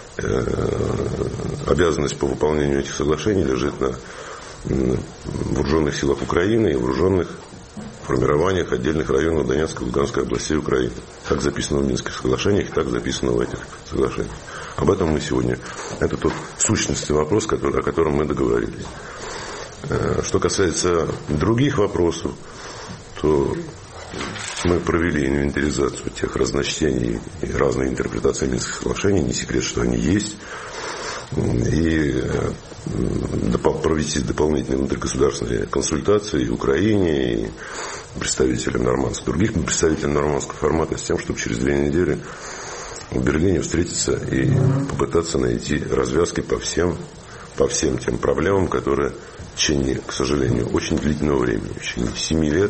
обязанность по выполнению этих соглашений лежит на вооруженных силах Украины и вооруженных формированиях отдельных районов Донецкой и Луганской областей Украины. Так записано в Минских соглашениях, так записано в этих соглашениях. Об этом мы сегодня. Это тот сущностный вопрос, о котором мы договорились. Что касается других вопросов, то мы провели инвентаризацию тех разночтений и разные интерпретации Минских соглашений. Не секрет, что они есть. И провести дополнительные внутригосударственные консультации и Украине, и представителям других представителям нормандского формата, с тем, чтобы через 2 недели в Берлине встретиться и попытаться найти развязки по всем тем проблемам, которые в течение, к сожалению, очень длительного времени, в течение 7 лет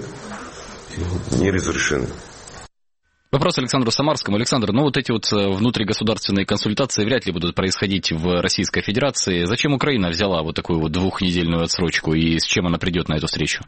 не разрешены. Вопрос Александру Самарскому. Александр, эти внутригосударственные консультации вряд ли будут происходить в Российской Федерации. Зачем Украина взяла такую 2-недельную отсрочку и с чем она придет на эту встречу?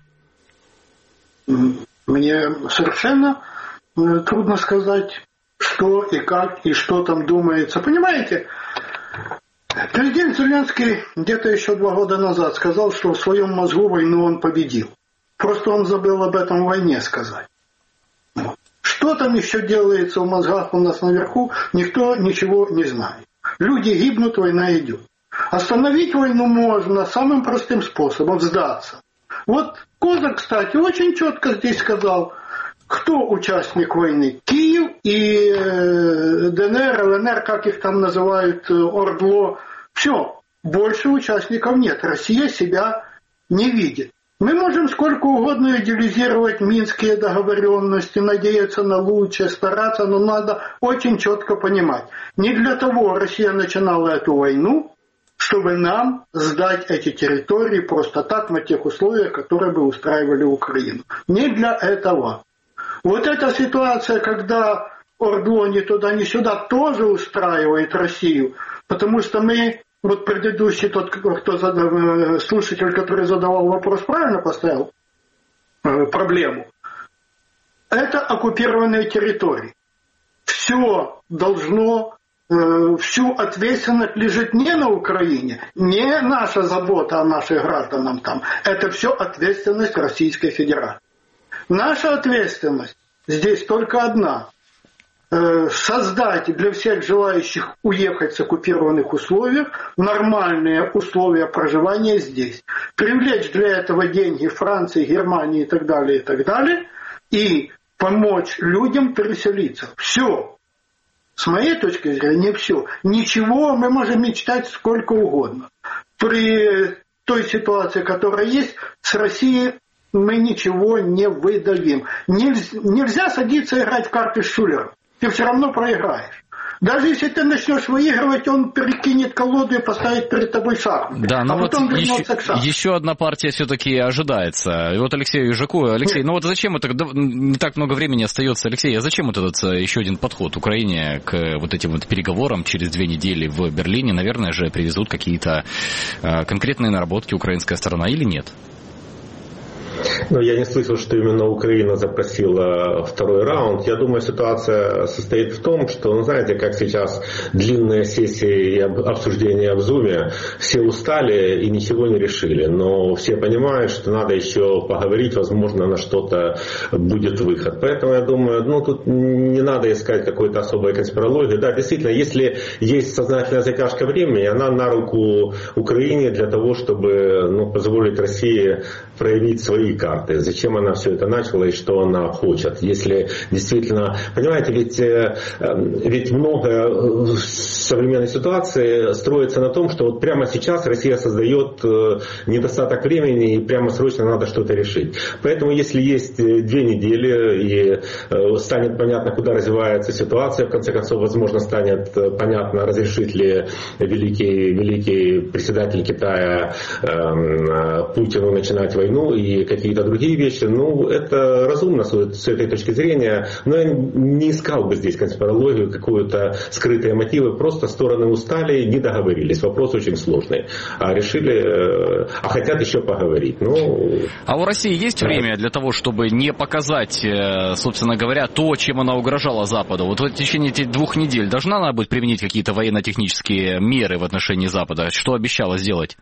Мне совершенно трудно сказать, что и как, и что там думается. Понимаете, президент Зеленский где-то еще 2 года назад сказал, что в своем мозгу войну он победил. Просто он забыл об этом в войне сказать. Что там еще делается в мозгах у нас наверху, никто ничего не знает. Люди гибнут, война идет. Остановить войну можно самым простым способом – сдаться. Козак, кстати, очень четко здесь сказал, кто участник войны. Киев и ДНР, ЛНР, как их там называют, ОРДЛО. Все, больше участников нет. Россия себя не видит. Мы можем сколько угодно идеализировать минские договоренности, надеяться на лучшее, стараться, но надо очень четко понимать. Не для того Россия начинала эту войну, чтобы нам сдать эти территории просто так на тех условиях, которые бы устраивали Украину. Не для этого. Эта ситуация, когда ОРДЛО ни туда, ни сюда, тоже устраивает Россию, потому что мы... предыдущий слушатель, который задавал вопрос, правильно поставил проблему. Это оккупированные территории. Все должно, всю ответственность лежит не на Украине, не наша забота о наших гражданах там. Это все ответственность Российской Федерации. Наша ответственность здесь только одна. создать для всех желающих уехать с оккупированных условий нормальные условия проживания здесь. Привлечь для этого деньги Франции, Германии и так далее, и помочь людям переселиться. Все. С моей точки зрения, все. Ничего мы можем мечтать сколько угодно. При той ситуации, которая есть, с Россией мы ничего не выдавим. Нельзя садиться играть в карты с Шулером. Ты все равно проиграешь. Даже если ты начнешь выигрывать, он перекинет колоду и поставит перед тобой шахматы. Да, но а потом вернется к шахматам. Еще одна партия все-таки ожидается. И вот Алексею Южаку. Алексей, ну вот зачем это, не так много времени остается, Алексей, а зачем вот этот еще один подход Украине к вот этим вот переговорам через 2 недели в Берлине? Наверное же привезут какие-то конкретные наработки украинская сторона или нет? Но я не слышал, что именно Украина запросила второй раунд. Я думаю, ситуация состоит в том, что, ну, знаете, как сейчас длинные сессии и обсуждения в Зуме, все устали и ничего не решили. Но все понимают, что надо еще поговорить, возможно, на что-то будет выход. Поэтому я думаю, ну, тут не надо искать какой-то особой конспирологии. Да, действительно, если есть сознательная затяжка времени, она на руку Украине для того, чтобы, ну, позволить России проявить свои карты. Зачем она все это начала и что она хочет. Если действительно, понимаете, ведь многое в современной ситуации строится на том, что вот прямо сейчас Россия создает недостаток времени и прямо срочно надо что-то решить. Поэтому если есть 2 недели и станет понятно, куда развивается ситуация, в конце концов, возможно, станет понятно, разрешит ли великий председатель Китая Путину начинать войну и какие-то другие вещи, ну, это разумно с этой точки зрения, но я не искал бы здесь конспирологию, какую-то скрытые мотивы, просто стороны устали, не договорились, вопрос очень сложный, а хотят еще поговорить. Ну, а у России есть время для того, чтобы не показать, собственно говоря, то, чем она угрожала Западу? Вот в течение этих 2 недель должна она будет применить какие-то военно-технические меры в отношении Запада? Что обещала сделать?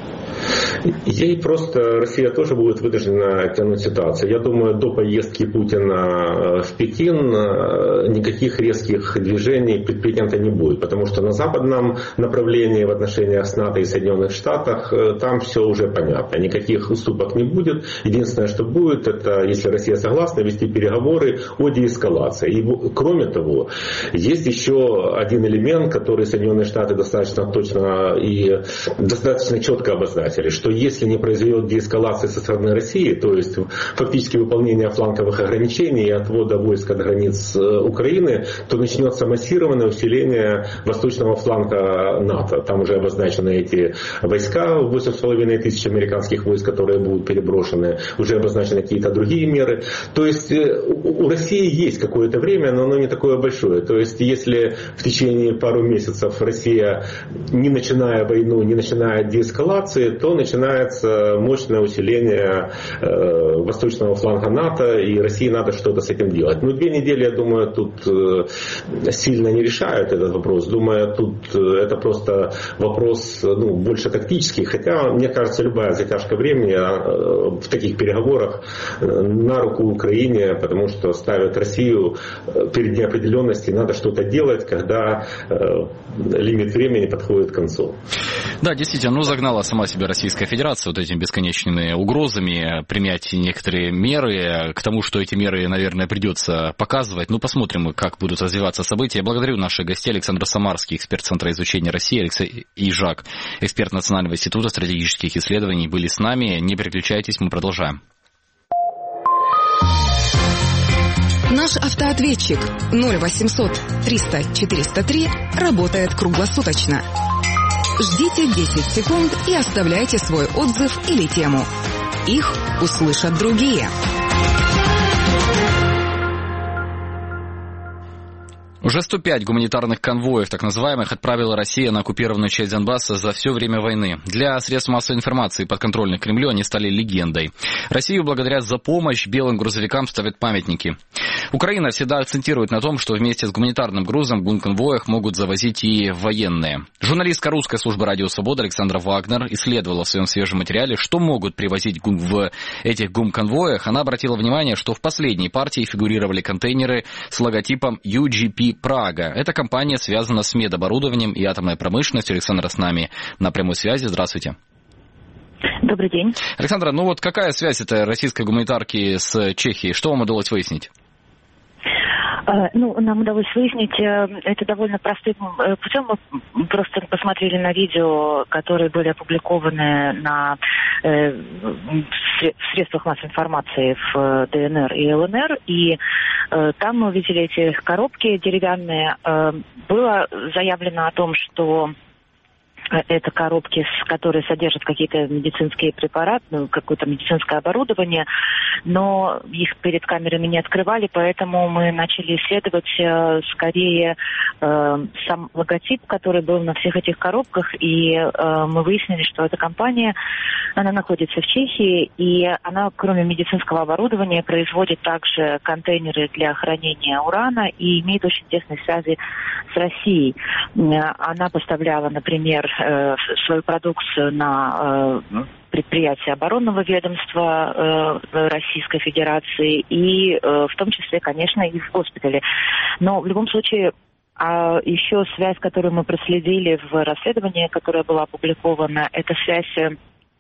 Ей просто Россия тоже будет вынуждена тянуть ситуацию. Я думаю, до поездки Путина в Пекин никаких резких движений предпринято не будет, потому что на западном направлении в отношениях с НАТО и Соединенных Штатах там все уже понятно. Никаких уступок не будет. Единственное, что будет, это если Россия согласна вести переговоры о деэскалации. И кроме того, есть еще один элемент, который Соединенные Штаты достаточно точно и достаточно четко обозначили, что если не произойдет деэскалации со стороны России, то есть фактически выполнение фланговых ограничений и отвода войск от границ Украины, то начнется массированное усиление восточного фланга НАТО. Там уже обозначены эти войска, 8,5 тысяч американских войск, которые будут переброшены, уже обозначены какие-то другие меры. То есть у России есть какое-то время, но оно не такое большое. То есть если в течение пару месяцев Россия, не начиная войну, не начиная деэскалации, то начинается мощное усиление восточного фланга НАТО, и России надо что-то с этим делать. Но 2 недели, я думаю, тут сильно не решают этот вопрос. Думаю, тут это просто вопрос больше тактический, хотя, мне кажется, любая затяжка времени в таких переговорах на руку Украине, потому что ставят Россию перед неопределенностью, надо что-то делать, когда лимит времени подходит к концу. Да, действительно, загнала сама себя Российская Федерация вот этими бесконечными угрозами принять некоторые меры, к тому, что эти меры, наверное, придется показывать. Посмотрим, как будут развиваться события. Я благодарю наших гостей: Александр Самарский, эксперт Центра изучения России, Алексей Ижак, эксперт Национального института стратегических исследований, были с нами. Не переключайтесь, мы продолжаем. Наш автоответчик 0800 300 403 работает круглосуточно. Ждите 10 секунд и оставляйте свой отзыв или тему. Их услышат другие. Уже 105 гуманитарных конвоев, так называемых, отправила Россия на оккупированную часть Донбасса за все время войны. Для средств массовой информации, подконтрольных Кремлю, они стали легендой. Россию благодарят за помощь, белым грузовикам ставят памятники. Украина всегда акцентирует на том, что вместе с гуманитарным грузом в гумконвоях могут завозить и военные. Журналистка русской службы «Радио Свобода» Александра Вагнер исследовала в своем свежем материале, что могут привозить в этих гумконвоях. Она обратила внимание, что в последней партии фигурировали контейнеры с логотипом UGP Прага. Эта компания связана с медоборудованием и атомной промышленностью. Александра с нами на прямой связи. Здравствуйте. Добрый день. Александра, ну вот какая связь этой российской гуманитарки с Чехией? Что вам удалось выяснить? Нам удалось выяснить это довольно простым путем. Мы просто посмотрели на видео, которые были опубликованы в средствах массовой информации в ДНР и ЛНР, и там мы увидели эти коробки деревянные. Было заявлено о том, что это коробки, которые содержат какие-то медицинские препараты, какое-то медицинское оборудование, но их перед камерами не открывали, поэтому мы начали исследовать скорее сам логотип, который был на всех этих коробках, и мы выяснили, что эта компания, она находится в Чехии, и она, кроме медицинского оборудования, производит также контейнеры для хранения урана и имеет очень тесные связи с Россией. Она поставляла, например, свою продукцию на предприятия оборонного ведомства Российской Федерации и в том числе, конечно, и в госпитале. Но в любом случае еще связь, которую мы проследили в расследовании, которая была опубликована, это связь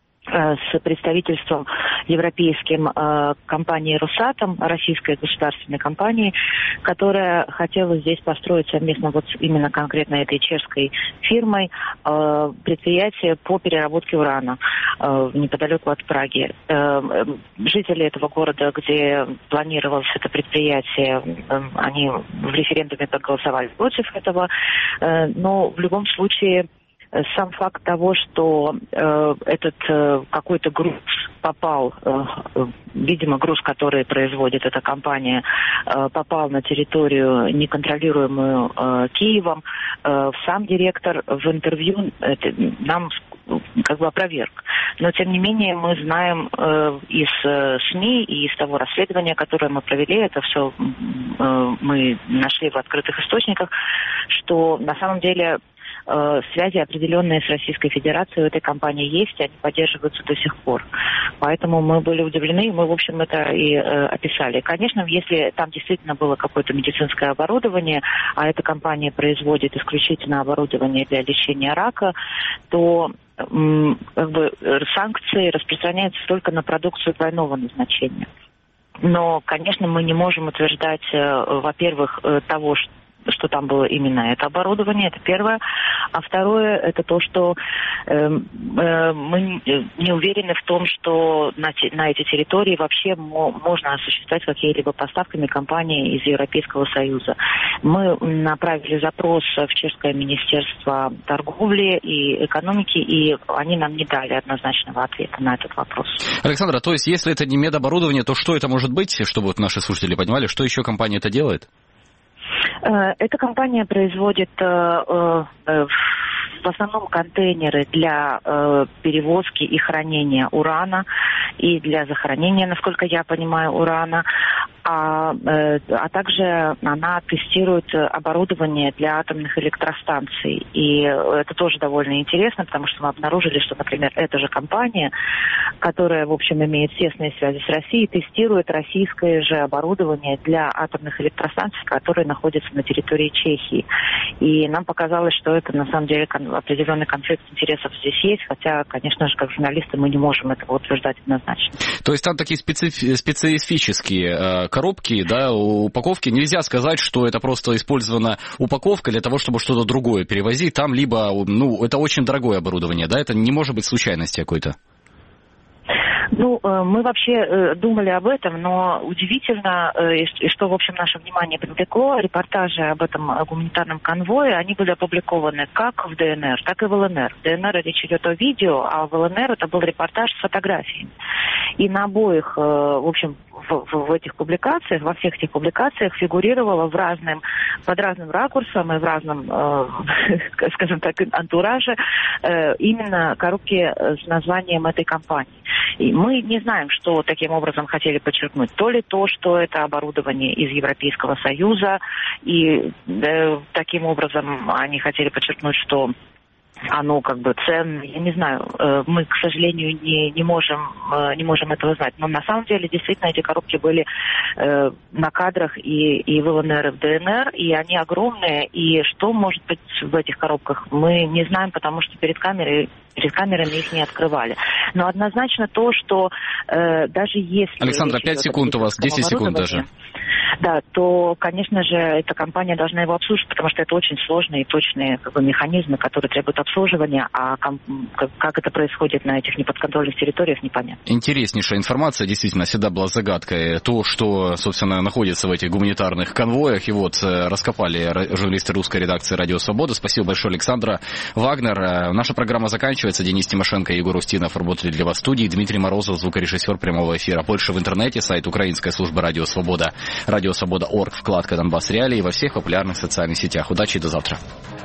с представительством европейским компании «Росатом», российской государственной компании, которая хотела здесь построить совместно вот именно конкретно этой чешской фирмой предприятие по переработке урана неподалеку от Праги. Жители этого города, где планировалось это предприятие, они в референдуме проголосовали против этого, но в любом случае сам факт того, что этот какой-то груз попал, видимо, груз, который производит эта компания, попал на территорию, неконтролируемую Киевом, сам директор в интервью нам как бы опроверг. Но, тем не менее, мы знаем из СМИ и из того расследования, которое мы провели, это все мы нашли в открытых источниках, что на самом деле связи определенные с Российской Федерацией у этой компании есть, и они поддерживаются до сих пор. Поэтому мы были удивлены, мы, в общем, это и описали. Конечно, если там действительно было какое-то медицинское оборудование, а эта компания производит исключительно оборудование для лечения рака, то как бы санкции распространяются только на продукцию двойного назначения. Но, конечно, мы не можем утверждать, во-первых, того, что там было именно это оборудование, это первое. А второе, это то, что мы не уверены в том, что на эти территории вообще можно осуществлять какие-либо поставками компании из Европейского Союза. Мы направили запрос в Чешское министерство торговли и экономики, и они нам не дали однозначного ответа на этот вопрос. Александра, то есть если это не медоборудование, то что это может быть, чтобы вот наши слушатели понимали, что еще компания это делает? Эта компания производит в основном контейнеры для перевозки и хранения урана и для захоронения, насколько я понимаю, урана. А также она тестирует оборудование для атомных электростанций. И это тоже довольно интересно, потому что мы обнаружили, что, например, эта же компания, которая, в общем, имеет тесные связи с Россией, тестирует российское же оборудование для атомных электростанций, которые находятся на территории Чехии. И нам показалось, что это, на самом деле, определенный конфликт интересов здесь есть, хотя, конечно же, как журналисты мы не можем этого утверждать однозначно. То есть там такие специфические коробки, да, упаковки. Nельзя сказать, что это просто использована упаковка для того, чтобы что-то другое перевозить. Там либо, это очень дорогое оборудование, да, это не может быть случайностью какой-то. Мы вообще думали об этом, но удивительно, и что, в общем, наше внимание привлекло, репортажи об этом гуманитарном конвое, они были опубликованы как в ДНР, так и в ЛНР. В ДНР речь идет о видео, а в ЛНР это был репортаж с фотографиями. И на обоих, в общем, в этих публикациях, во всех этих публикациях фигурировало под разным ракурсом и в разном, скажем так, антураже именно коробки с названием этой компании. И мы не знаем, что таким образом хотели подчеркнуть. То ли то, что это оборудование из Европейского Союза, и таким образом они хотели подчеркнуть, что оно как бы ценно, я не знаю, мы, к сожалению, не можем этого знать. Но на самом деле, действительно, эти коробки были на кадрах и в ЛНР, и в ДНР, и они огромные, и что может быть в этих коробках, мы не знаем, потому что перед камерами их не открывали. Но однозначно то, что даже если... Александра, 5 секунд у вас, 10 секунд даже. Да, то, конечно же, эта компания должна его обслуживать, потому что это очень сложные и точные механизмы, которые требуют обслуживания, а как это происходит на этих неподконтрольных территориях, непонятно. Интереснейшая информация, действительно, всегда была загадкой. То, что, собственно, находится в этих гуманитарных конвоях, и вот раскопали журналисты русской редакции «Радио Свобода». Спасибо большое, Александра Вагнер. Наша программа заканчивается. Денис Тимошенко и Егор Устинов работали для вас в студии. Дмитрий Морозов, звукорежиссер прямого эфира. Больше в интернете, сайт украинской службы «Радио Свобода», радиосвобода.орг, вкладка «Донбасс Реалии» во всех популярных социальных сетях. Удачи и до завтра.